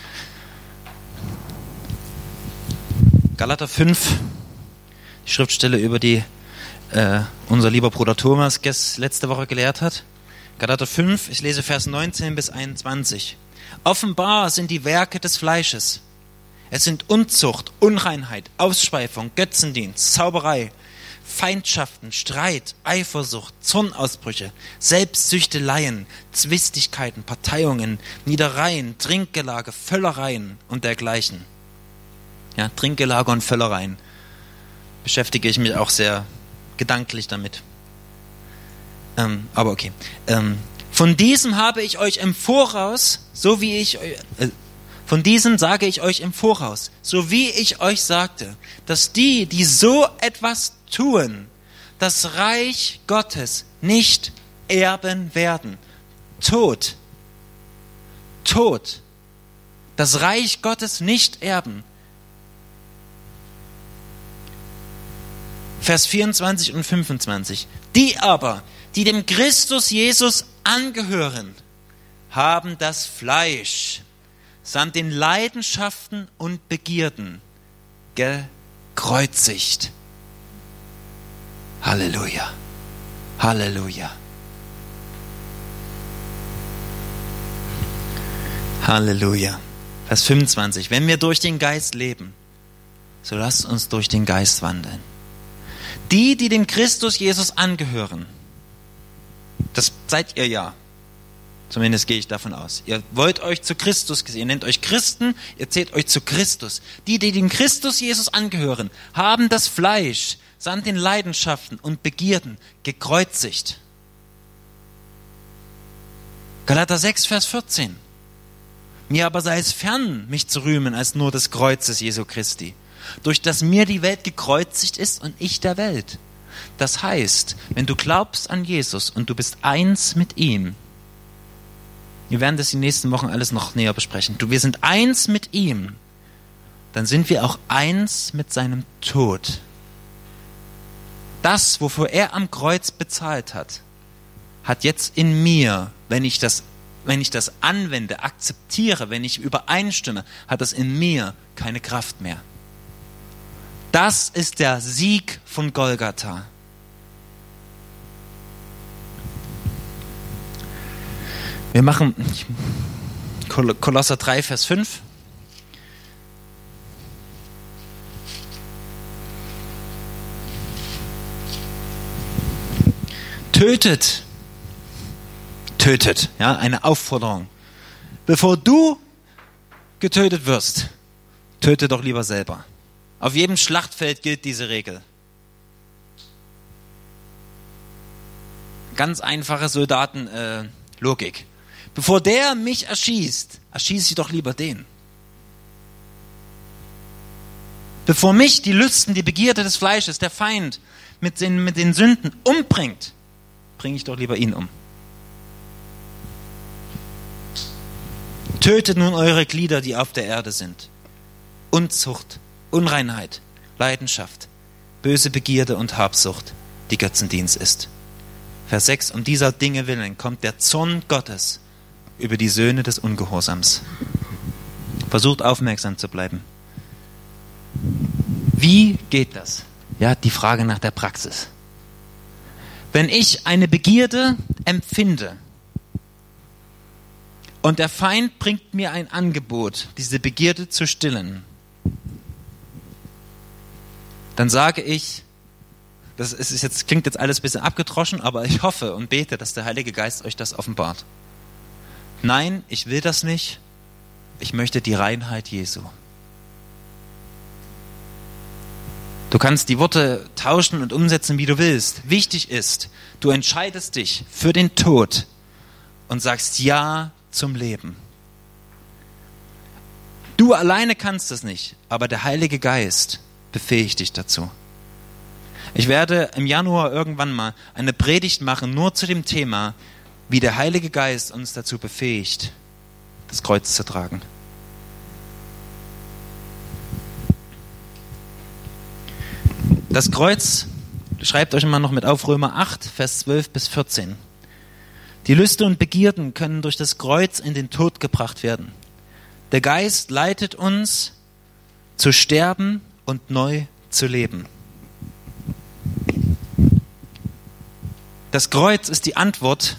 Galater fünf, die Schriftstelle, über die äh, unser lieber Bruder Thomas letzte Woche gelehrt hat. Galater fünf, ich lese Vers neunzehn bis einundzwanzig. Offenbar sind die Werke des Fleisches. Es sind Unzucht, Unreinheit, Ausschweifung, Götzendienst, Zauberei, Feindschaften, Streit, Eifersucht, Zornausbrüche, Selbstsüchteleien, Zwistigkeiten, Parteiungen, Niedereien, Trinkgelage, Völlereien und dergleichen. Ja, Trinkgelage und Völlereien. Beschäftige ich mich auch sehr gedanklich damit. Ähm, aber okay. Ähm, von diesem habe ich euch im Voraus, so wie ich äh, von diesem sage ich euch im Voraus, so wie ich euch sagte, dass die, die so etwas tun, das Reich Gottes nicht erben werden. Tod. Tod. Das Reich Gottes nicht erben. Vers vierundzwanzig und fünfundzwanzig. Die aber, die dem Christus Jesus angehören, haben das Fleisch samt den Leidenschaften und Begierden gekreuzigt. Halleluja. Halleluja. Halleluja. Vers fünfundzwanzig. Wenn wir durch den Geist leben, so lasst uns durch den Geist wandeln. Die, die dem Christus Jesus angehören, das seid ihr ja. Zumindest gehe ich davon aus. Ihr wollt euch zu Christus, ihr nennt euch Christen, ihr zählt euch zu Christus. Die, die dem Christus Jesus angehören, haben das Fleisch samt den Leidenschaften und Begierden gekreuzigt. Galater sechs, Vers vierzehn. Mir aber sei es fern, mich zu rühmen als nur des Kreuzes Jesu Christi, durch das mir die Welt gekreuzigt ist und ich der Welt. Das heißt, wenn du glaubst an Jesus und du bist eins mit ihm, wir werden das die nächsten Wochen alles noch näher besprechen, du, wir sind eins mit ihm, dann sind wir auch eins mit seinem Tod. Das, wofür er am Kreuz bezahlt hat, hat jetzt in mir, wenn ich das, wenn ich das anwende, akzeptiere, wenn ich übereinstimme, hat das in mir keine Kraft mehr. Das ist der Sieg von Golgatha. Wir machen Kolosser drei, Vers fünf. Tötet, tötet, ja, eine Aufforderung. Bevor du getötet wirst, töte doch lieber selber. Auf jedem Schlachtfeld gilt diese Regel. Ganz einfache Soldatenlogik. Äh, Bevor der mich erschießt, erschieße ich doch lieber den. Bevor mich die Lüsten, die Begierde des Fleisches, der Feind mit den, mit den Sünden umbringt, bringe ich doch lieber ihn um. Tötet nun eure Glieder, die auf der Erde sind. Unzucht, Unreinheit, Leidenschaft, böse Begierde und Habsucht, die Götzendienst ist. Vers sechs. Um dieser Dinge willen kommt der Zorn Gottes über die Söhne des Ungehorsams. Versucht aufmerksam zu bleiben. Wie geht das? Ja, die Frage nach der Praxis. Wenn ich eine Begierde empfinde und der Feind bringt mir ein Angebot, diese Begierde zu stillen, dann sage ich, das ist jetzt, klingt jetzt alles ein bisschen abgedroschen, aber ich hoffe und bete, dass der Heilige Geist euch das offenbart. Nein, ich will das nicht. Ich möchte die Reinheit Jesu. Du kannst die Worte tauschen und umsetzen, wie du willst. Wichtig ist, du entscheidest dich für den Tod und sagst Ja zum Leben. Du alleine kannst es nicht, aber der Heilige Geist befähigt dich dazu. Ich werde im Januar irgendwann mal eine Predigt machen, nur zu dem Thema, wie der Heilige Geist uns dazu befähigt, das Kreuz zu tragen. Das Kreuz, schreibt euch mal noch mit auf, Römer acht, Vers zwölf bis vierzehn. Die Lüste und Begierden können durch das Kreuz in den Tod gebracht werden. Der Geist leitet uns zu sterben und neu zu leben. Das Kreuz ist die Antwort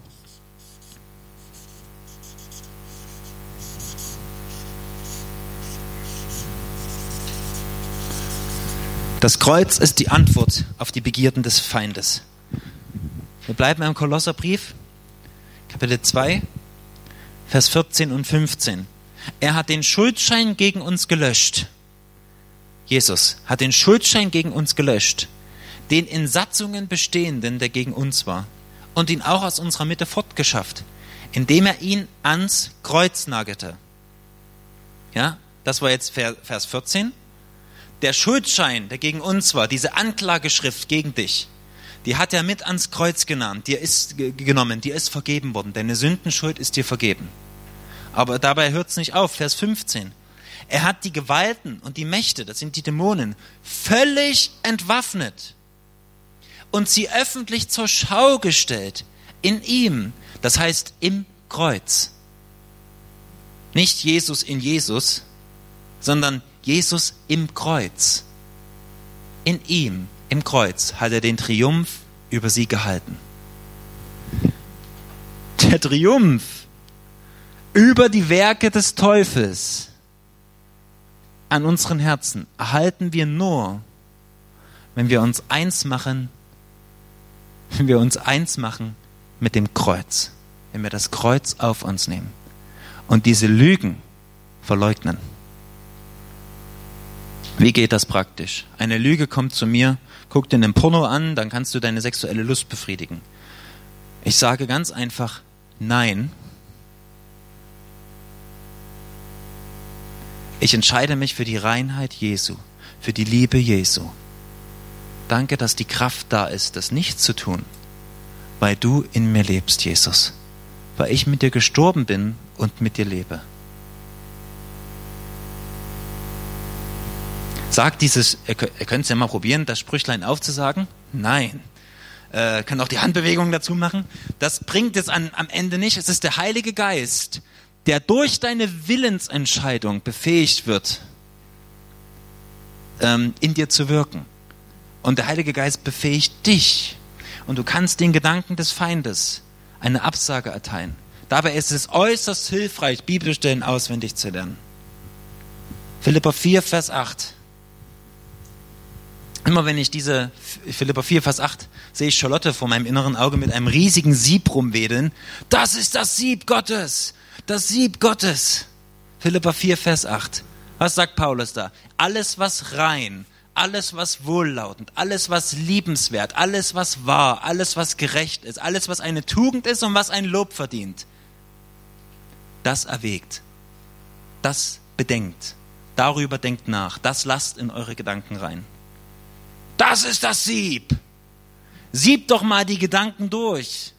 Das Kreuz ist die Antwort auf die Begierden des Feindes. Wir bleiben im Kolosserbrief, Kapitel zwei, Vers vierzehn und fünfzehn. Er hat den Schuldschein gegen uns gelöscht. Jesus hat den Schuldschein gegen uns gelöscht, den in Satzungen bestehenden, der gegen uns war, und ihn auch aus unserer Mitte fortgeschafft, indem er ihn ans Kreuz nagelte. Ja, das war jetzt Vers vierzehn. Der Schuldschein, der gegen uns war, diese Anklageschrift gegen dich, die hat er mit ans Kreuz genommen, dir ist genommen, dir ist vergeben worden. Deine Sündenschuld ist dir vergeben. Aber dabei hört es nicht auf, Vers fünfzehn. Er hat die Gewalten und die Mächte, das sind die Dämonen, völlig entwaffnet und sie öffentlich zur Schau gestellt in ihm, das heißt im Kreuz. Nicht Jesus in Jesus, sondern Jesus im Kreuz. In ihm, im Kreuz, hat er den Triumph über sie gehalten. Der Triumph über die Werke des Teufels an unseren Herzen erhalten wir nur, wenn wir uns eins machen, wenn wir uns eins machen mit dem Kreuz, wenn wir das Kreuz auf uns nehmen und diese Lügen verleugnen. Wie geht das praktisch? Eine Lüge kommt zu mir, guck dir einen Porno an, dann kannst du deine sexuelle Lust befriedigen. Ich sage ganz einfach, nein. Ich entscheide mich für die Reinheit Jesu, für die Liebe Jesu. Danke, dass die Kraft da ist, das nicht zu tun, weil du in mir lebst, Jesus. Weil ich mit dir gestorben bin und mit dir lebe. Sagt dieses, ihr könnt es ja mal probieren, das Sprüchlein aufzusagen. Nein. Äh, könnt auch die Handbewegungen dazu machen. Das bringt es an, am Ende nicht. Es ist der Heilige Geist, der durch deine Willensentscheidung befähigt wird, ähm, in dir zu wirken. Und der Heilige Geist befähigt dich. Und du kannst den Gedanken des Feindes eine Absage erteilen. Dabei ist es äußerst hilfreich, Bibelstellen auswendig zu lernen. Philipper vier, Vers acht. Immer wenn ich diese Philipper vier, Vers acht sehe ich Charlotte vor meinem inneren Auge mit einem riesigen Sieb rumwedeln. Das ist das Sieb Gottes. Das Sieb Gottes. Philipper vier, Vers acht. Was sagt Paulus da? Alles, was rein, alles, was wohllautend, alles, was liebenswert, alles, was wahr, alles, was gerecht ist, alles, was eine Tugend ist und was ein Lob verdient, das erwägt, das bedenkt, darüber denkt nach, das lasst in eure Gedanken rein. Das ist das Sieb. Sieb doch mal die Gedanken durch.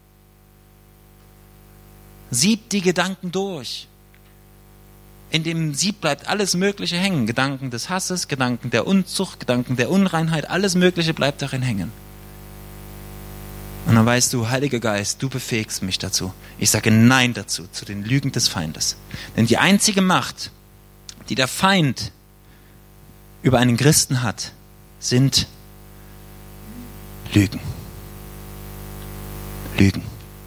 Sieb die Gedanken durch. In dem Sieb bleibt alles Mögliche hängen. Gedanken des Hasses, Gedanken der Unzucht, Gedanken der Unreinheit, alles Mögliche bleibt darin hängen. Und dann weißt du, Heiliger Geist, du befähigst mich dazu. Ich sage Nein dazu, zu den Lügen des Feindes. Denn die einzige Macht, die der Feind über einen Christen hat, sind Lügen. Lügen.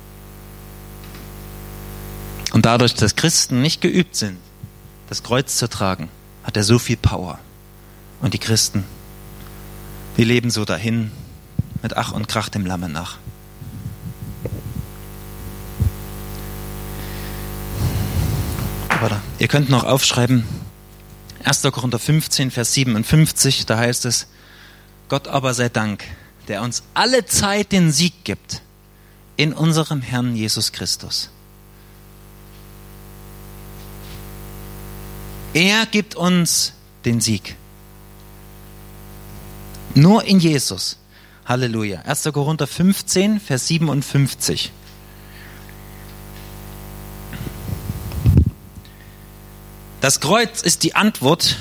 Und dadurch, dass Christen nicht geübt sind, das Kreuz zu tragen, hat er so viel Power. Und die Christen, die leben so dahin, mit Ach und Krach dem Lamme nach. Warte, ihr könnt noch aufschreiben, erster Korinther fünfzehn, Vers siebenundfünfzig, da heißt es, Gott aber sei Dank, der uns alle Zeit den Sieg gibt, in unserem Herrn Jesus Christus. Er gibt uns den Sieg. Nur in Jesus. Halleluja. erster Korinther fünfzehn, Vers siebenundfünfzig. Das Kreuz ist die Antwort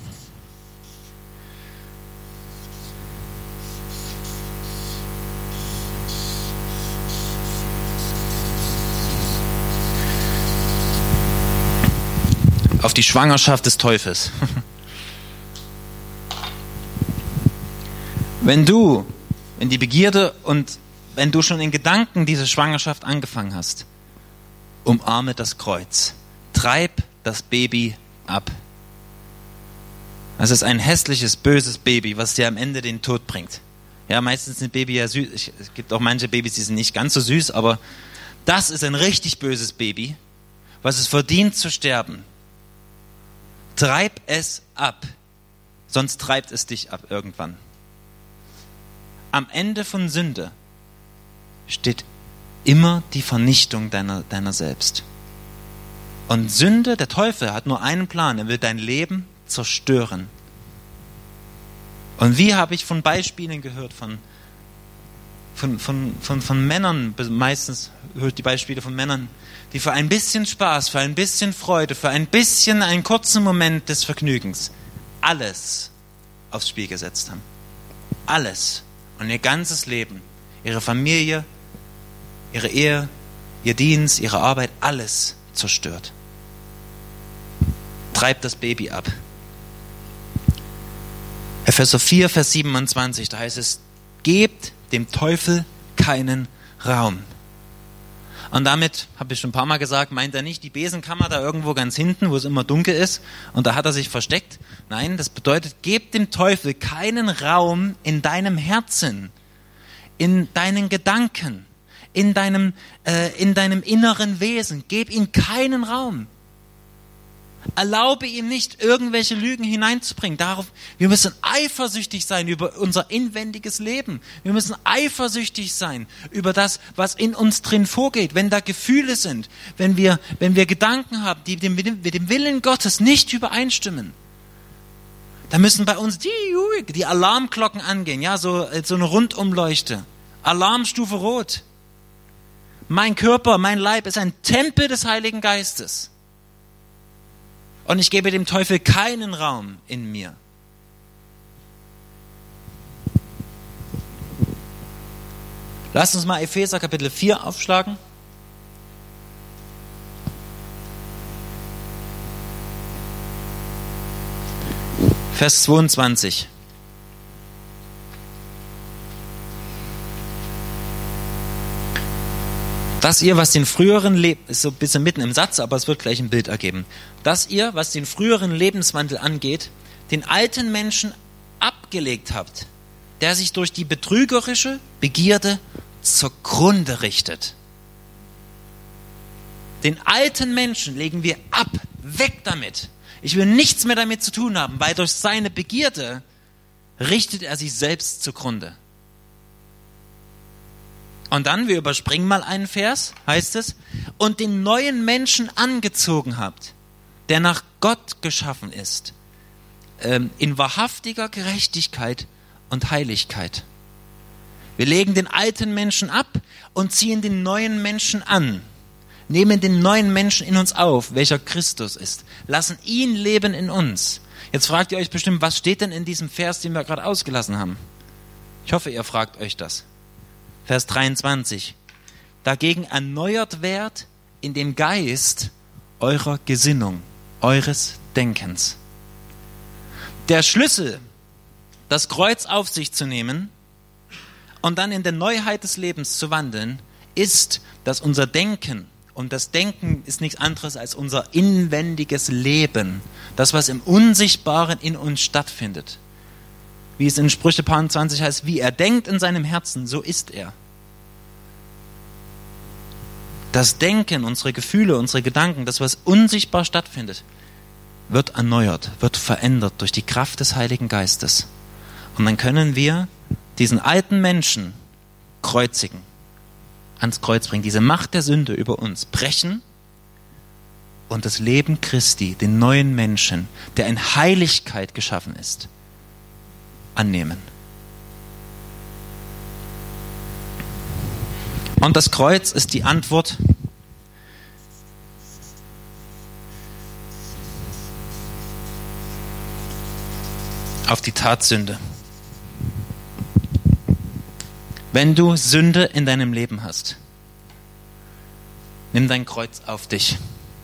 auf die Schwangerschaft des Teufels. Wenn du, wenn die Begierde und wenn du schon in Gedanken diese Schwangerschaft angefangen hast, umarme das Kreuz. Treib das Baby ab. Das ist ein hässliches, böses Baby, was dir am Ende den Tod bringt. Ja, meistens sind Babys ja süß. Es gibt auch manche Babys, die sind nicht ganz so süß, aber das ist ein richtig böses Baby, was es verdient zu sterben. Treib es ab, sonst treibt es dich ab irgendwann. Am Ende von Sünde steht immer die Vernichtung deiner, deiner selbst. Und Sünde, der Teufel hat nur einen Plan, er will dein Leben zerstören. Und wie habe ich von Beispielen gehört, von, von, von, von, von Männern, meistens höre ich die Beispiele von Männern, die für ein bisschen Spaß, für ein bisschen Freude, für ein bisschen einen kurzen Moment des Vergnügens alles aufs Spiel gesetzt haben. Alles. Und ihr ganzes Leben, ihre Familie, ihre Ehe, ihr Dienst, ihre Arbeit, alles zerstört. Treibt das Baby ab. Epheser vier, Vers siebenundzwanzig, da heißt es, gebt dem Teufel keinen Raum. Und damit, habe ich schon ein paar Mal gesagt, meint er nicht die Besenkammer da irgendwo ganz hinten, wo es immer dunkel ist und da hat er sich versteckt. Nein, das bedeutet, gebt dem Teufel keinen Raum in deinem Herzen, in deinen Gedanken, in deinem, äh, in deinem inneren Wesen. Gib ihm keinen Raum. Erlaube ihm nicht, irgendwelche Lügen hineinzubringen. Darauf, wir müssen eifersüchtig sein über unser inwendiges Leben. Wir müssen eifersüchtig sein über das, was in uns drin vorgeht. Wenn da Gefühle sind, wenn wir, wenn wir Gedanken haben, die dem, mit dem Willen Gottes nicht übereinstimmen, dann müssen bei uns die, die Alarmglocken angehen. Ja, so, so eine Rundumleuchte. Alarmstufe Rot. Mein Körper, mein Leib ist ein Tempel des Heiligen Geistes. Und ich gebe dem Teufel keinen Raum in mir. Lasst uns mal Epheser Kapitel vier aufschlagen. Vers zweiundzwanzig. Dass ihr, was den früheren Leben, ist so ein bisschen mitten im Satz, aber es wird gleich ein Bild ergeben. Dass ihr, was den früheren Lebenswandel angeht, den alten Menschen abgelegt habt, der sich durch die betrügerische Begierde zugrunde richtet. Den alten Menschen legen wir ab, weg damit. Ich will nichts mehr damit zu tun haben, weil durch seine Begierde richtet er sich selbst zugrunde. Und dann, wir überspringen mal einen Vers, heißt es, und den neuen Menschen angezogen habt, der nach Gott geschaffen ist, ähm, in wahrhaftiger Gerechtigkeit und Heiligkeit. Wir legen den alten Menschen ab und ziehen den neuen Menschen an, nehmen den neuen Menschen in uns auf, welcher Christus ist, lassen ihn leben in uns. Jetzt fragt ihr euch bestimmt, was steht denn in diesem Vers, den wir gerade ausgelassen haben? Ich hoffe, ihr fragt euch das. Vers dreiundzwanzig. Dagegen erneuert werdet in dem Geist eurer Gesinnung, eures Denkens. Der Schlüssel, das Kreuz auf sich zu nehmen und dann in der Neuheit des Lebens zu wandeln, ist, dass unser Denken, und das Denken ist nichts anderes als unser inwendiges Leben, das, was im Unsichtbaren in uns stattfindet. Wie es in Sprüche zwanzig heißt, wie er denkt in seinem Herzen, so ist er. Das Denken, unsere Gefühle, unsere Gedanken, das, was unsichtbar stattfindet, wird erneuert, wird verändert durch die Kraft des Heiligen Geistes. Und dann können wir diesen alten Menschen kreuzigen, ans Kreuz bringen, diese Macht der Sünde über uns brechen und das Leben Christi, den neuen Menschen, der in Heiligkeit geschaffen ist, annehmen. Und das Kreuz ist die Antwort auf die Tatsünde. Wenn du Sünde in deinem Leben hast, nimm dein Kreuz auf dich.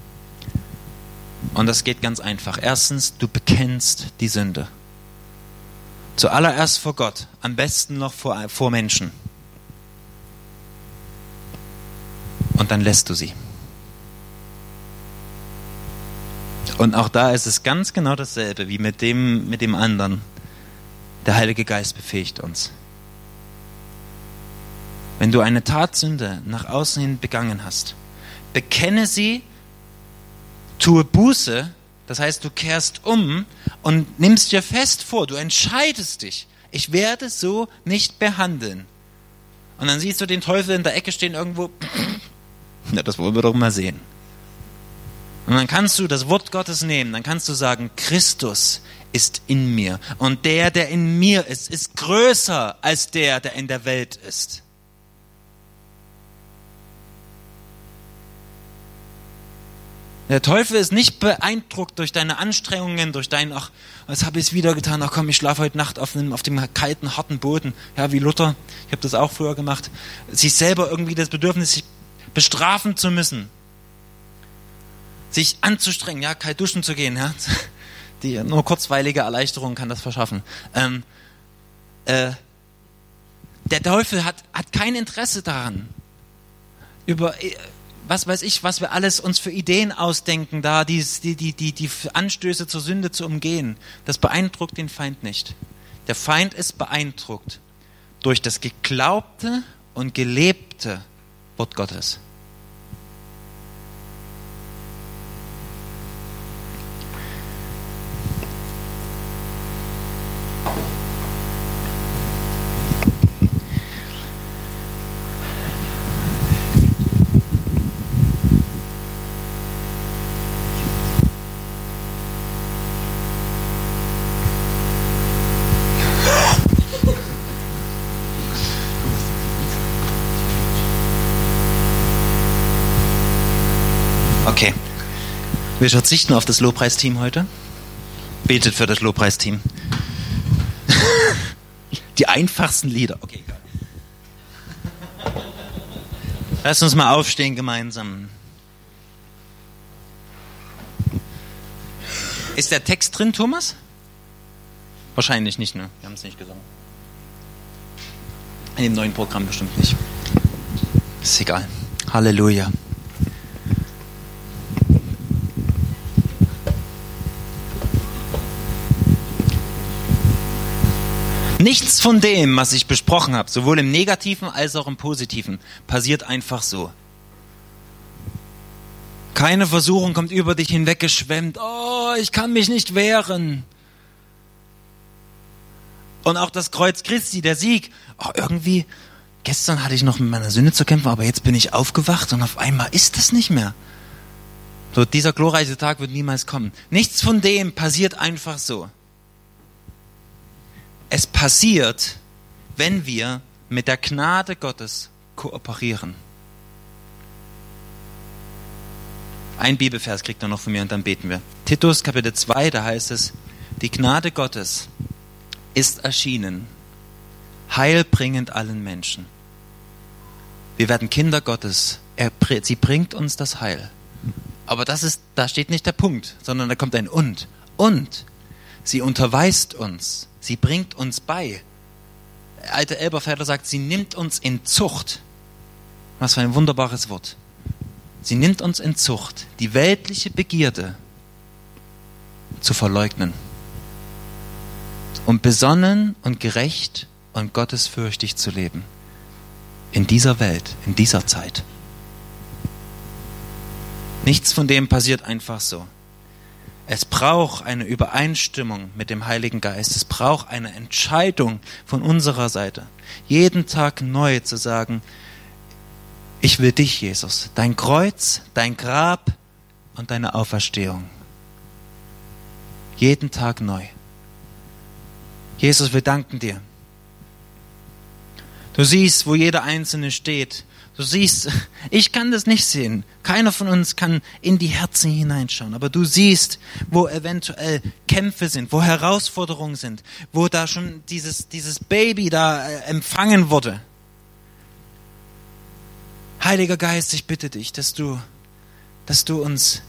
Und das geht ganz einfach. Erstens, du bekennst die Sünde. Zuallererst vor Gott, am besten noch vor, vor Menschen. Und dann lässt du sie. Und auch da ist es ganz genau dasselbe wie mit dem, mit dem anderen. Der Heilige Geist befähigt uns. Wenn du eine Tatsünde nach außen hin begangen hast, bekenne sie, tue Buße, das heißt, du kehrst um und nimmst dir fest vor, du entscheidest dich, ich werde so nicht behandeln. Und dann siehst du den Teufel in der Ecke stehen irgendwo, na, das wollen wir doch mal sehen. Und dann kannst du das Wort Gottes nehmen, dann kannst du sagen, Christus ist in mir und der, der in mir ist, ist größer als der, der in der Welt ist. Der Teufel ist nicht beeindruckt durch deine Anstrengungen, durch dein, ach, was habe ich wieder getan, ach komm, ich schlafe heute Nacht auf dem, auf dem kalten, harten Boden. Ja, wie Luther, ich habe das auch früher gemacht. Sich selber irgendwie das Bedürfnis, sich bestrafen zu müssen. Sich anzustrengen, ja, kalt duschen zu gehen, ja. Die nur kurzweilige Erleichterung kann das verschaffen. Ähm, äh, der Teufel hat, hat kein Interesse daran, über... was weiß ich, was wir alles uns für Ideen ausdenken, da die, die, die, die, die Anstöße zur Sünde zu umgehen. Das beeindruckt den Feind nicht. Der Feind ist beeindruckt durch das geglaubte und gelebte Wort Gottes. Okay, wir verzichten auf das Lobpreisteam heute. Betet für das Lobpreisteam. Die einfachsten Lieder. Okay, egal. Lass uns mal aufstehen gemeinsam. Ist der Text drin, Thomas? Wahrscheinlich nicht, ne? Wir haben es nicht gesungen. In dem neuen Programm bestimmt nicht. Ist egal. Halleluja. Nichts von dem, was ich besprochen habe, sowohl im Negativen als auch im Positiven, passiert einfach so. Keine Versuchung kommt über dich hinweggeschwemmt. Oh, ich kann mich nicht wehren. Und auch das Kreuz Christi, der Sieg. Oh, irgendwie, gestern hatte ich noch mit meiner Sünde zu kämpfen, aber jetzt bin ich aufgewacht und auf einmal ist das nicht mehr. So, dieser glorreiche Tag wird niemals kommen. Nichts von dem passiert einfach so. Es passiert, wenn wir mit der Gnade Gottes kooperieren. Ein Bibelvers kriegt er noch von mir und dann beten wir. Titus Kapitel zwei, da heißt es, die Gnade Gottes ist erschienen, heilbringend allen Menschen. Wir werden Kinder Gottes, er, sie bringt uns das Heil. Aber das ist, da steht nicht der Punkt, sondern da kommt ein Und. Und sie unterweist uns. Sie bringt uns bei. Der alte Elberfelder sagt, sie nimmt uns in Zucht. Was für ein wunderbares Wort. Sie nimmt uns in Zucht, die weltliche Begierde zu verleugnen. Um besonnen und gerecht und gottesfürchtig zu leben. In dieser Welt, in dieser Zeit. Nichts von dem passiert einfach so. Es braucht eine Übereinstimmung mit dem Heiligen Geist. Es braucht eine Entscheidung von unserer Seite. Jeden Tag neu zu sagen, ich will dich, Jesus. Dein Kreuz, dein Grab und deine Auferstehung. Jeden Tag neu. Jesus, wir danken dir. Du siehst, wo jeder Einzelne steht. Du siehst, ich kann das nicht sehen. Keiner von uns kann in die Herzen hineinschauen. Aber du siehst, wo eventuell Kämpfe sind, wo Herausforderungen sind, wo da schon dieses, dieses Baby da äh, empfangen wurde. Heiliger Geist, ich bitte dich, dass du, dass du uns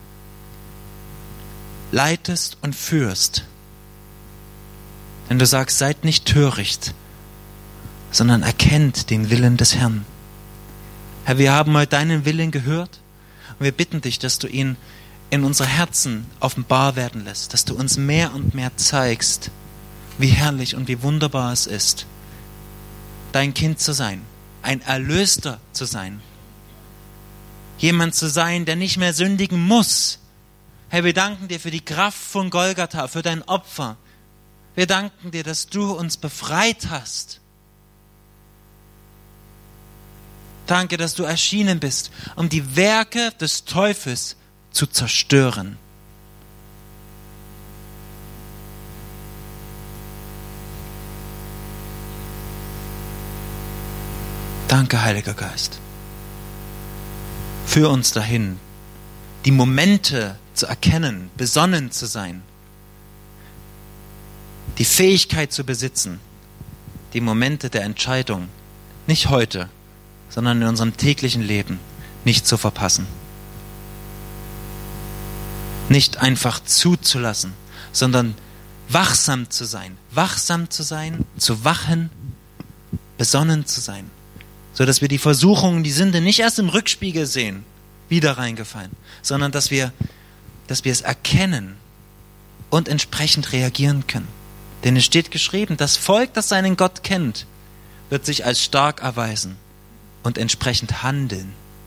leitest und führst. Denn du sagst, seid nicht töricht, sondern erkennt den Willen des Herrn. Herr, wir haben heute deinen Willen gehört und wir bitten dich, dass du ihn in unsere Herzen offenbar werden lässt, dass du uns mehr und mehr zeigst, wie herrlich und wie wunderbar es ist, dein Kind zu sein, ein Erlöster zu sein, jemand zu sein, der nicht mehr sündigen muss. Herr, wir danken dir für die Kraft von Golgatha, für dein Opfer. Wir danken dir, dass du uns befreit hast. Danke, dass du erschienen bist, um die Werke des Teufels zu zerstören. Danke, Heiliger Geist. Führ uns dahin, die Momente zu erkennen, besonnen zu sein, die Fähigkeit zu besitzen, die Momente der Entscheidung, nicht heute, sondern in unserem täglichen Leben nicht zu verpassen. Nicht einfach zuzulassen, sondern wachsam zu sein. Wachsam zu sein, zu wachen, besonnen zu sein. So dass wir die Versuchungen, die Sünde nicht erst im Rückspiegel sehen, wieder reingefallen, sondern dass wir, dass wir es erkennen und entsprechend reagieren können. Denn es steht geschrieben, das Volk, das seinen Gott kennt, wird sich als stark erweisen und entsprechend handeln.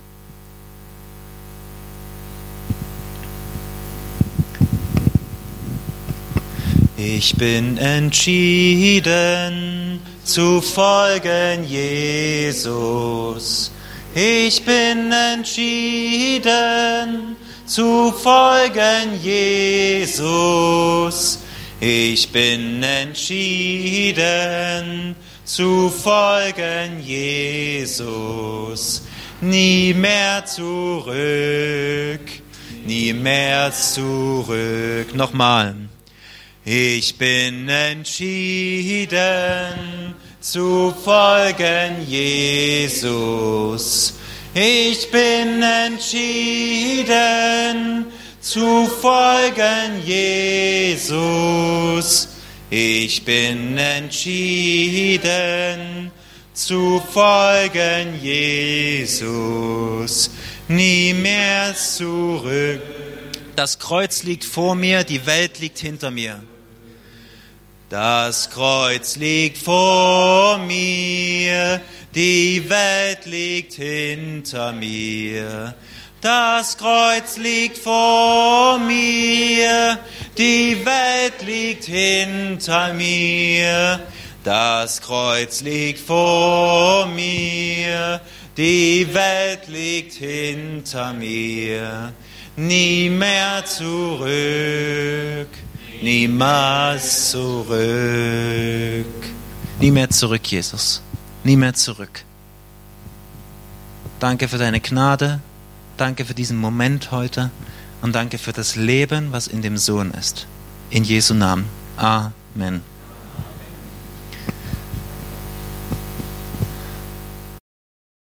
Ich bin entschieden zu folgen Jesus. Ich bin entschieden zu folgen Jesus. Ich bin entschieden zu folgen Jesus. Nie mehr zurück, nie mehr zurück. Nochmal. Ich bin entschieden zu folgen Jesus. Ich bin entschieden zu folgen Jesus. Ich bin entschieden zu folgen Jesus. Nie mehr zurück. Das Kreuz liegt vor mir, die Welt liegt hinter mir. Das Kreuz liegt vor mir, die Welt liegt hinter mir. Das Kreuz liegt vor mir, die Welt liegt hinter mir. Das Kreuz liegt vor mir, die Welt liegt hinter mir. Nie mehr zurück, niemals zurück. Nie mehr zurück, Jesus. Nie mehr zurück. Danke für deine Gnade. Danke für diesen Moment heute. Und danke für das Leben, was in dem Sohn ist. In Jesu Namen. Amen.